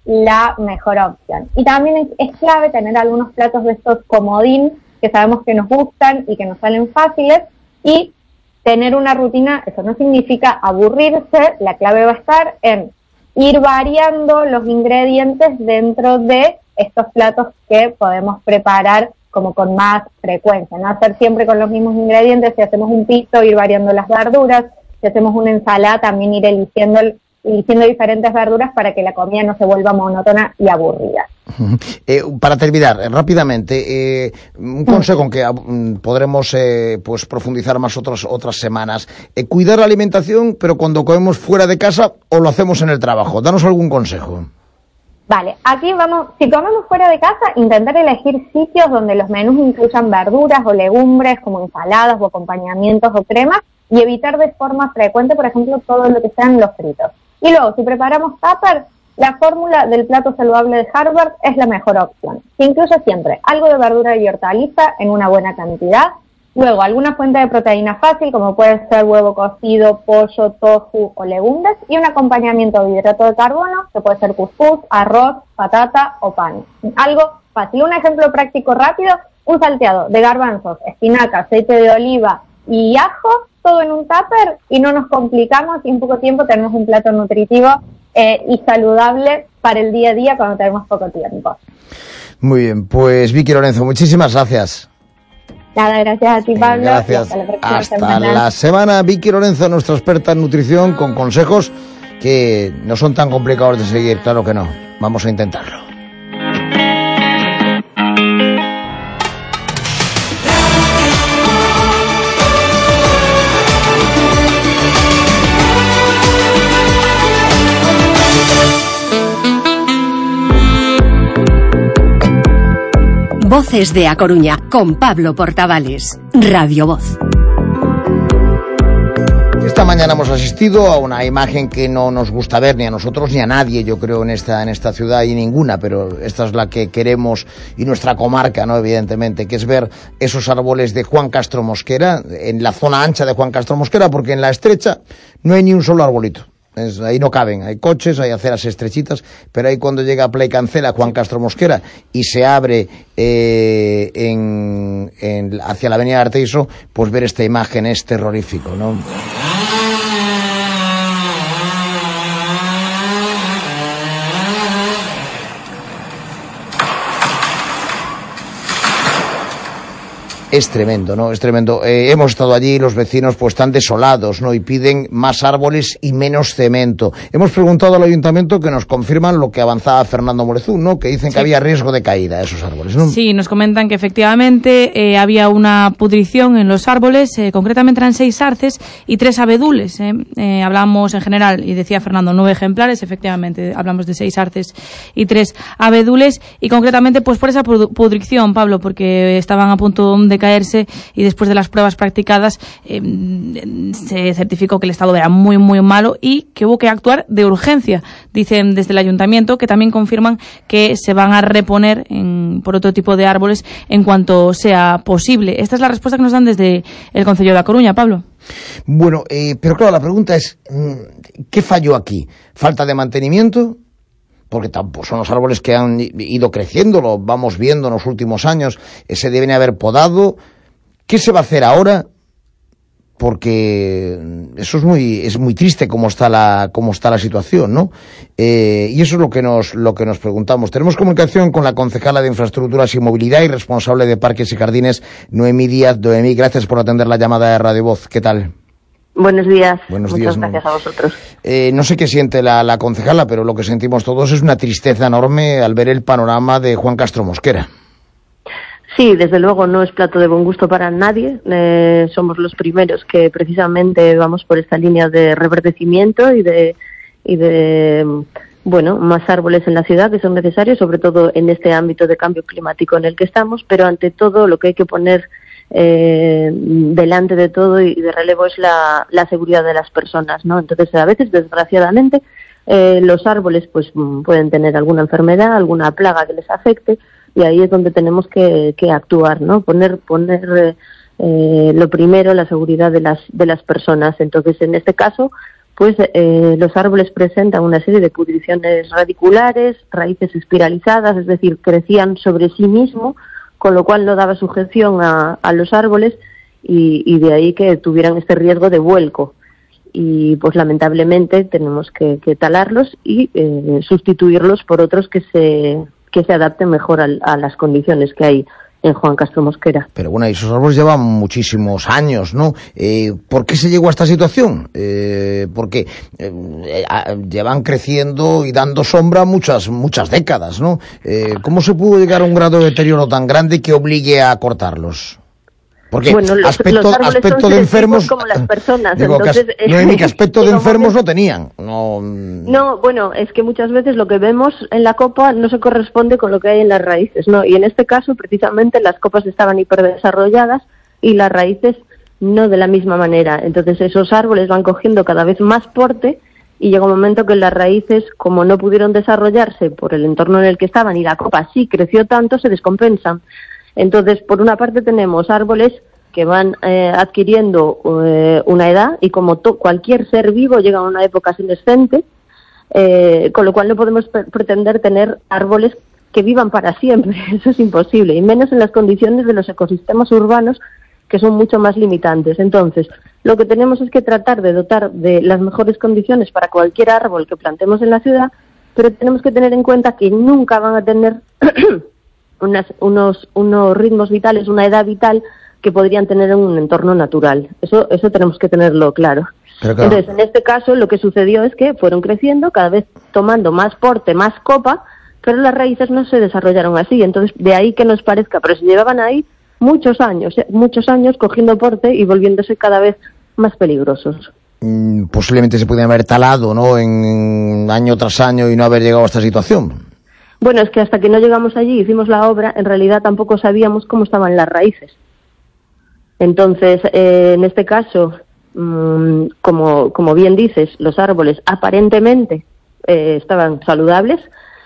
la mejor opción. Y también es, es clave tener algunos platos de estos comodín que sabemos que nos gustan y que nos salen fáciles, y tener una rutina. Eso no significa aburrirse, la clave va a estar en ir variando los ingredientes dentro de estos platos que podemos preparar como con más frecuencia, no hacer siempre con los mismos ingredientes. Si hacemos un piso, ir variando las verduras. Si hacemos una ensalada, también ir eligiendo, eligiendo diferentes verduras para que la comida no se vuelva monótona y aburrida. Eh, para terminar, eh, rápidamente, eh, un consejo en que eh, podremos eh, pues profundizar más otras otras semanas. Eh, cuidar la alimentación, pero cuando comemos fuera de casa o lo hacemos en el trabajo. Danos algún consejo. Vale, aquí vamos, si comemos fuera de casa, intentar elegir sitios donde los menús incluyan verduras o legumbres como ensaladas o acompañamientos o cremas, y evitar de forma frecuente, por ejemplo, todo lo que sean los fritos. Y luego, si preparamos tupper, la fórmula del plato saludable de Harvard es la mejor opción, que incluye siempre algo de verdura y hortaliza en una buena cantidad, luego alguna fuente de proteína fácil, como puede ser huevo cocido, pollo, tofu o legumbres, y un acompañamiento de hidrato de carbono, que puede ser couscous, arroz, patata o pan. Algo fácil. Un ejemplo práctico rápido: un salteado de garbanzos, espinaca, aceite de oliva y ajo, todo en un tupper, y no nos complicamos, y en poco tiempo tenemos un plato nutritivo eh, y saludable para el día a día cuando tenemos poco tiempo. Muy bien, pues Vicky Lorenzo, muchísimas gracias. Nada, gracias a ti, Pablo. Gracias. Hasta la próxima Hasta semana. la semana. Vicky Lorenzo, nuestra experta en nutrición, con consejos que no son tan complicados de seguir, claro que no. Vamos a intentarlo. Voces de A Coruña, con Pablo Portavales. Radio Voz. Esta mañana hemos asistido a una imagen que no nos gusta ver ni a nosotros ni a nadie, yo creo, en esta en esta ciudad, y ninguna, pero esta es la que queremos, y nuestra comarca, ¿no?, evidentemente, que es ver esos árboles de Juan Castro Mosquera, en la zona ancha de Juan Castro Mosquera, porque en la estrecha no hay ni un solo arbolito. Es, ahí no caben, hay coches, hay aceras estrechitas, pero ahí cuando llega a Play Cancela, Juan Castro Mosquera, y se abre eh, en, en, hacia la avenida Arteiso, pues ver esta imagen es terrorífico, ¿no? Es tremendo, ¿no? Es tremendo. Eh, hemos estado allí, los vecinos pues están desolados, ¿no? Y piden más árboles y menos cemento. Hemos preguntado al ayuntamiento, que nos confirman lo que avanzaba Fernando Morezú, ¿no? Que dicen sí, que había riesgo de caída de esos árboles, ¿no? Sí, nos comentan que efectivamente eh, había una pudrición en los árboles, eh, concretamente eran seis arces y tres abedules. Eh. Eh, hablamos en general, y decía Fernando, nueve ejemplares, efectivamente, hablamos de seis arces y tres abedules, y concretamente pues por esa pudrición, Pablo, porque estaban a punto de caerse, y después de las pruebas practicadas eh, se certificó que el estado era muy muy malo y que hubo que actuar de urgencia. Dicen desde el ayuntamiento que también confirman que se van a reponer en, por otro tipo de árboles en cuanto sea posible. Esta es la respuesta que nos dan desde el Concello de A Coruña, Pablo. Bueno, eh, pero claro, la pregunta es, ¿qué falló aquí? ¿Falta de mantenimiento? Porque tampoco son los árboles que han ido creciendo, lo vamos viendo en los últimos años, se deben haber podado. ¿Qué se va a hacer ahora? Porque eso es muy es muy triste cómo está la cómo está la situación, ¿no? Eh, y eso es lo que nos lo que nos preguntamos. Tenemos comunicación con la concejala de Infraestructuras y Movilidad y responsable de Parques y Jardines, Noemí Díaz. Noemí, gracias por atender la llamada de Radio Voz. ¿Qué tal? Buenos días. Buenos Muchas días, gracias no. a vosotros. Eh, no sé qué siente la, la concejala, pero lo que sentimos todos es una tristeza enorme al ver el panorama de Juan Castro Mosquera. Sí, desde luego no es plato de buen gusto para nadie. Eh, somos los primeros que precisamente vamos por esta línea de reverdecimiento y de y de bueno, más árboles en la ciudad que son necesarios, sobre todo en este ámbito de cambio climático en el que estamos, pero ante todo lo que hay que poner Eh, delante de todo y de relevo es la, la seguridad de las personas, ¿no? Entonces, a veces, desgraciadamente, eh, los árboles pues pueden tener alguna enfermedad, alguna plaga que les afecte, y ahí es donde tenemos que, que actuar, ¿no? Poner, poner eh, lo primero, la seguridad de las, de las personas. Entonces, en este caso, pues eh, los árboles presentan una serie de pudriciones radiculares, raíces espiralizadas, es decir, crecían sobre sí mismo, con lo cual no daba sujeción a, a los árboles y, y de ahí que tuvieran este riesgo de vuelco. Y pues lamentablemente tenemos que, que talarlos y eh, sustituirlos por otros que se, que se adapten mejor al, a las condiciones que hay en Juan Castro Mosquera. Pero bueno, esos árboles llevan muchísimos años, ¿no? Eh, ¿Por qué se llegó a esta situación? Eh, porque eh, llevan creciendo y dando sombra muchas muchas décadas, ¿no? Eh, ¿Cómo se pudo llegar a un grado de deterioro tan grande que obligue a cortarlos? Porque bueno, los, aspecto, los aspecto de enfermos como las personas. Digo, entonces, que, no, ni que aspecto de enfermos momento, no tenían. No, no, bueno, es que muchas veces lo que vemos en la copa no se corresponde con lo que hay en las raíces, ¿no? Y en este caso, precisamente, las copas estaban hiperdesarrolladas y las raíces no de la misma manera. Entonces, esos árboles van cogiendo cada vez más porte y llega un momento que las raíces, como no pudieron desarrollarse por el entorno en el que estaban y la copa sí creció tanto, se descompensan. Entonces, por una parte tenemos árboles que van eh, adquiriendo eh, una edad y como to- cualquier ser vivo llega a una época senescente, eh, con lo cual no podemos pre- pretender tener árboles que vivan para siempre, eso es imposible, y menos en las condiciones de los ecosistemas urbanos que son mucho más limitantes. Entonces, lo que tenemos es que tratar de dotar de las mejores condiciones para cualquier árbol que plantemos en la ciudad, pero tenemos que tener en cuenta que nunca van a tener Unas, unos, unos ritmos vitales, una edad vital que podrían tener en un entorno natural. Eso, eso tenemos que tenerlo claro. Pero claro. Entonces, en este caso, lo que sucedió es que fueron creciendo, cada vez tomando más porte, más copa, pero las raíces no se desarrollaron así. Entonces, de ahí que nos parezca, pero se llevaban ahí muchos años, ¿eh? muchos años cogiendo porte y volviéndose cada vez más peligrosos. Mm, posiblemente se podían haber talado, ¿no?, en año tras año y no haber llegado a esta situación. Bueno, es que hasta que no llegamos allí, hicimos la obra, en realidad tampoco sabíamos cómo estaban las raíces. Entonces, eh, en este caso, mmm, como, como bien dices, los árboles aparentemente eh, estaban saludables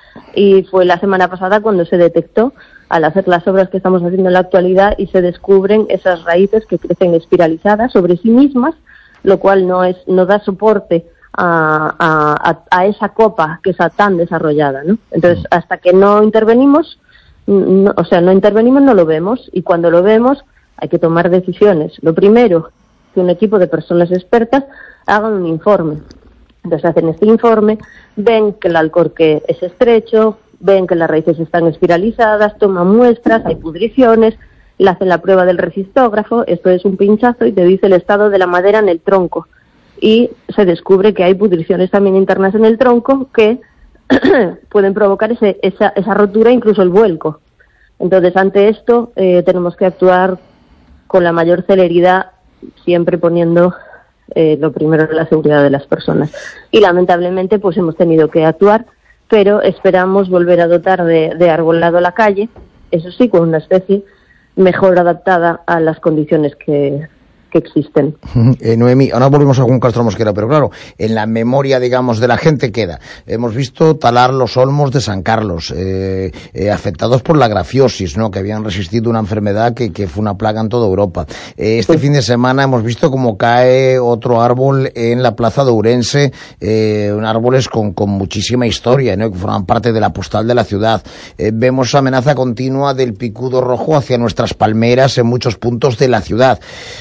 y fue la semana pasada cuando se detectó, al hacer las obras que estamos haciendo en la actualidad, y se descubren esas raíces que crecen espiralizadas sobre sí mismas, lo cual no es no da soporte A, a, a esa copa que está tan desarrollada, ¿no? Entonces, hasta que no intervenimos, no, o sea, no intervenimos, no lo vemos, y cuando lo vemos hay que tomar decisiones. Lo primero, que un equipo de personas expertas hagan un informe. Entonces hacen este informe, ven que el alcorque es estrecho, ven que las raíces están espiralizadas, toman muestras, hay pudriciones, le hacen la prueba del resistógrafo, esto es un pinchazo y te dice el estado de la madera en el tronco. Y se descubre que hay pudriciones también internas en el tronco que pueden provocar ese, esa, esa rotura, incluso el vuelco. Entonces, ante esto, eh, tenemos que actuar con la mayor celeridad, siempre poniendo eh, lo primero la seguridad de las personas. Y lamentablemente, pues hemos tenido que actuar, pero esperamos volver a dotar de, de arbolado la calle, eso sí, con una especie mejor adaptada a las condiciones que... que existen. Eh, Noemí, ahora volvemos a Juan Castro Mosquera, pero claro, en la memoria, digamos, de la gente queda. Hemos visto talar los olmos de San Carlos, eh, eh, afectados por la grafiosis, ¿no?, que habían resistido una enfermedad que, que fue una plaga en toda Europa. Eh, este fin de semana hemos visto cómo cae otro árbol en la plaza de Ourense, eh, árboles con, con muchísima historia, ¿no?, que forman parte de la postal de la ciudad. Eh, vemos amenaza continua del picudo rojo hacia nuestras palmeras en muchos puntos de la ciudad.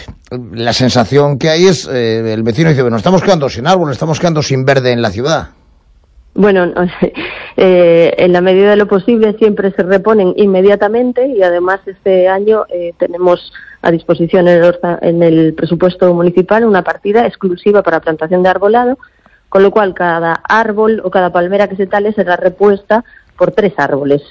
La sensación que hay es, eh, el vecino dice, bueno, estamos quedando sin árbol, estamos quedando sin verde en la ciudad. Bueno, eh, en la medida de lo posible siempre se reponen inmediatamente y además este año eh, tenemos a disposición en el, en el presupuesto municipal una partida exclusiva para plantación de arbolado, con lo cual cada árbol o cada palmera que se tale será repuesta por tres árboles.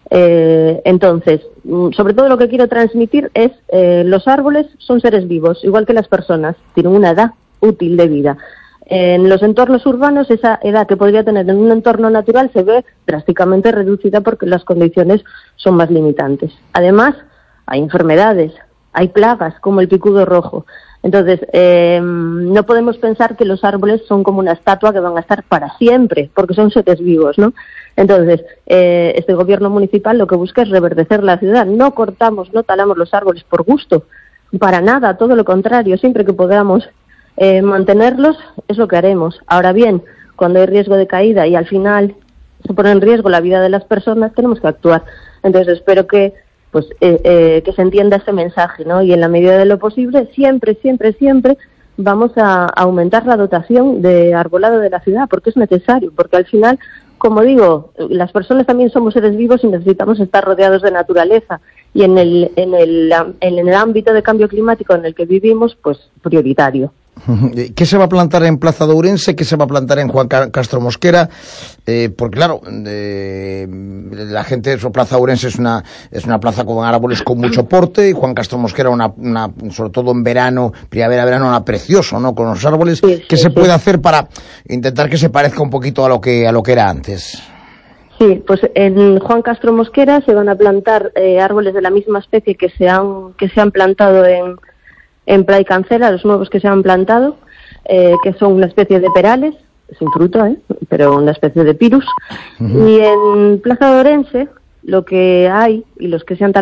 Eh, entonces, sobre todo lo que quiero transmitir es eh, los árboles son seres vivos, igual que las personas, tienen una edad útil de vida. En los entornos urbanos, esa edad que podría tener en un entorno natural se ve drásticamente reducida porque las condiciones son más limitantes. Además, hay enfermedades, hay plagas como el picudo rojo. Entonces, eh, no podemos pensar que los árboles son como una estatua que van a estar para siempre, porque son seres vivos, ¿no? Entonces, eh, este gobierno municipal lo que busca es reverdecer la ciudad. No cortamos, no talamos los árboles por gusto, para nada, todo lo contrario. Siempre que podamos eh, mantenerlos es lo que haremos. Ahora bien, cuando hay riesgo de caída y al final se pone en riesgo la vida de las personas, tenemos que actuar. Entonces espero que pues eh, eh, que se entienda ese mensaje, ¿no? Y en la medida de lo posible, siempre, siempre, siempre vamos a, a aumentar la dotación de arbolado de la ciudad, porque es necesario, porque al final, como digo, las personas también somos seres vivos y necesitamos estar rodeados de naturaleza, y en el, en el, en el ámbito de cambio climático en el que vivimos, pues prioritario. ¿Qué se va a plantar en Plaza de Ourense? ¿Qué se va a plantar en Juan Castro Mosquera? Eh, porque claro, eh, la gente de Plaza de Ourense es una, es una plaza con árboles con mucho porte, y Juan Castro Mosquera, una, una, sobre todo en verano, primavera, verano, una precioso, ¿no? Con los árboles. Sí, sí, ¿Qué se sí. puede hacer para intentar que se parezca un poquito a lo que, a lo que era antes? Sí, pues en Juan Castro Mosquera se van a plantar eh, árboles de la misma especie que se han, que se han plantado en en Pla y Cancela, los nuevos que se han plantado, eh, que son una especie de perales, sin fruto, ¿eh? pero una especie de pirus. Uh-huh. Y en Plaza de Ourense, lo que hay, y los que se han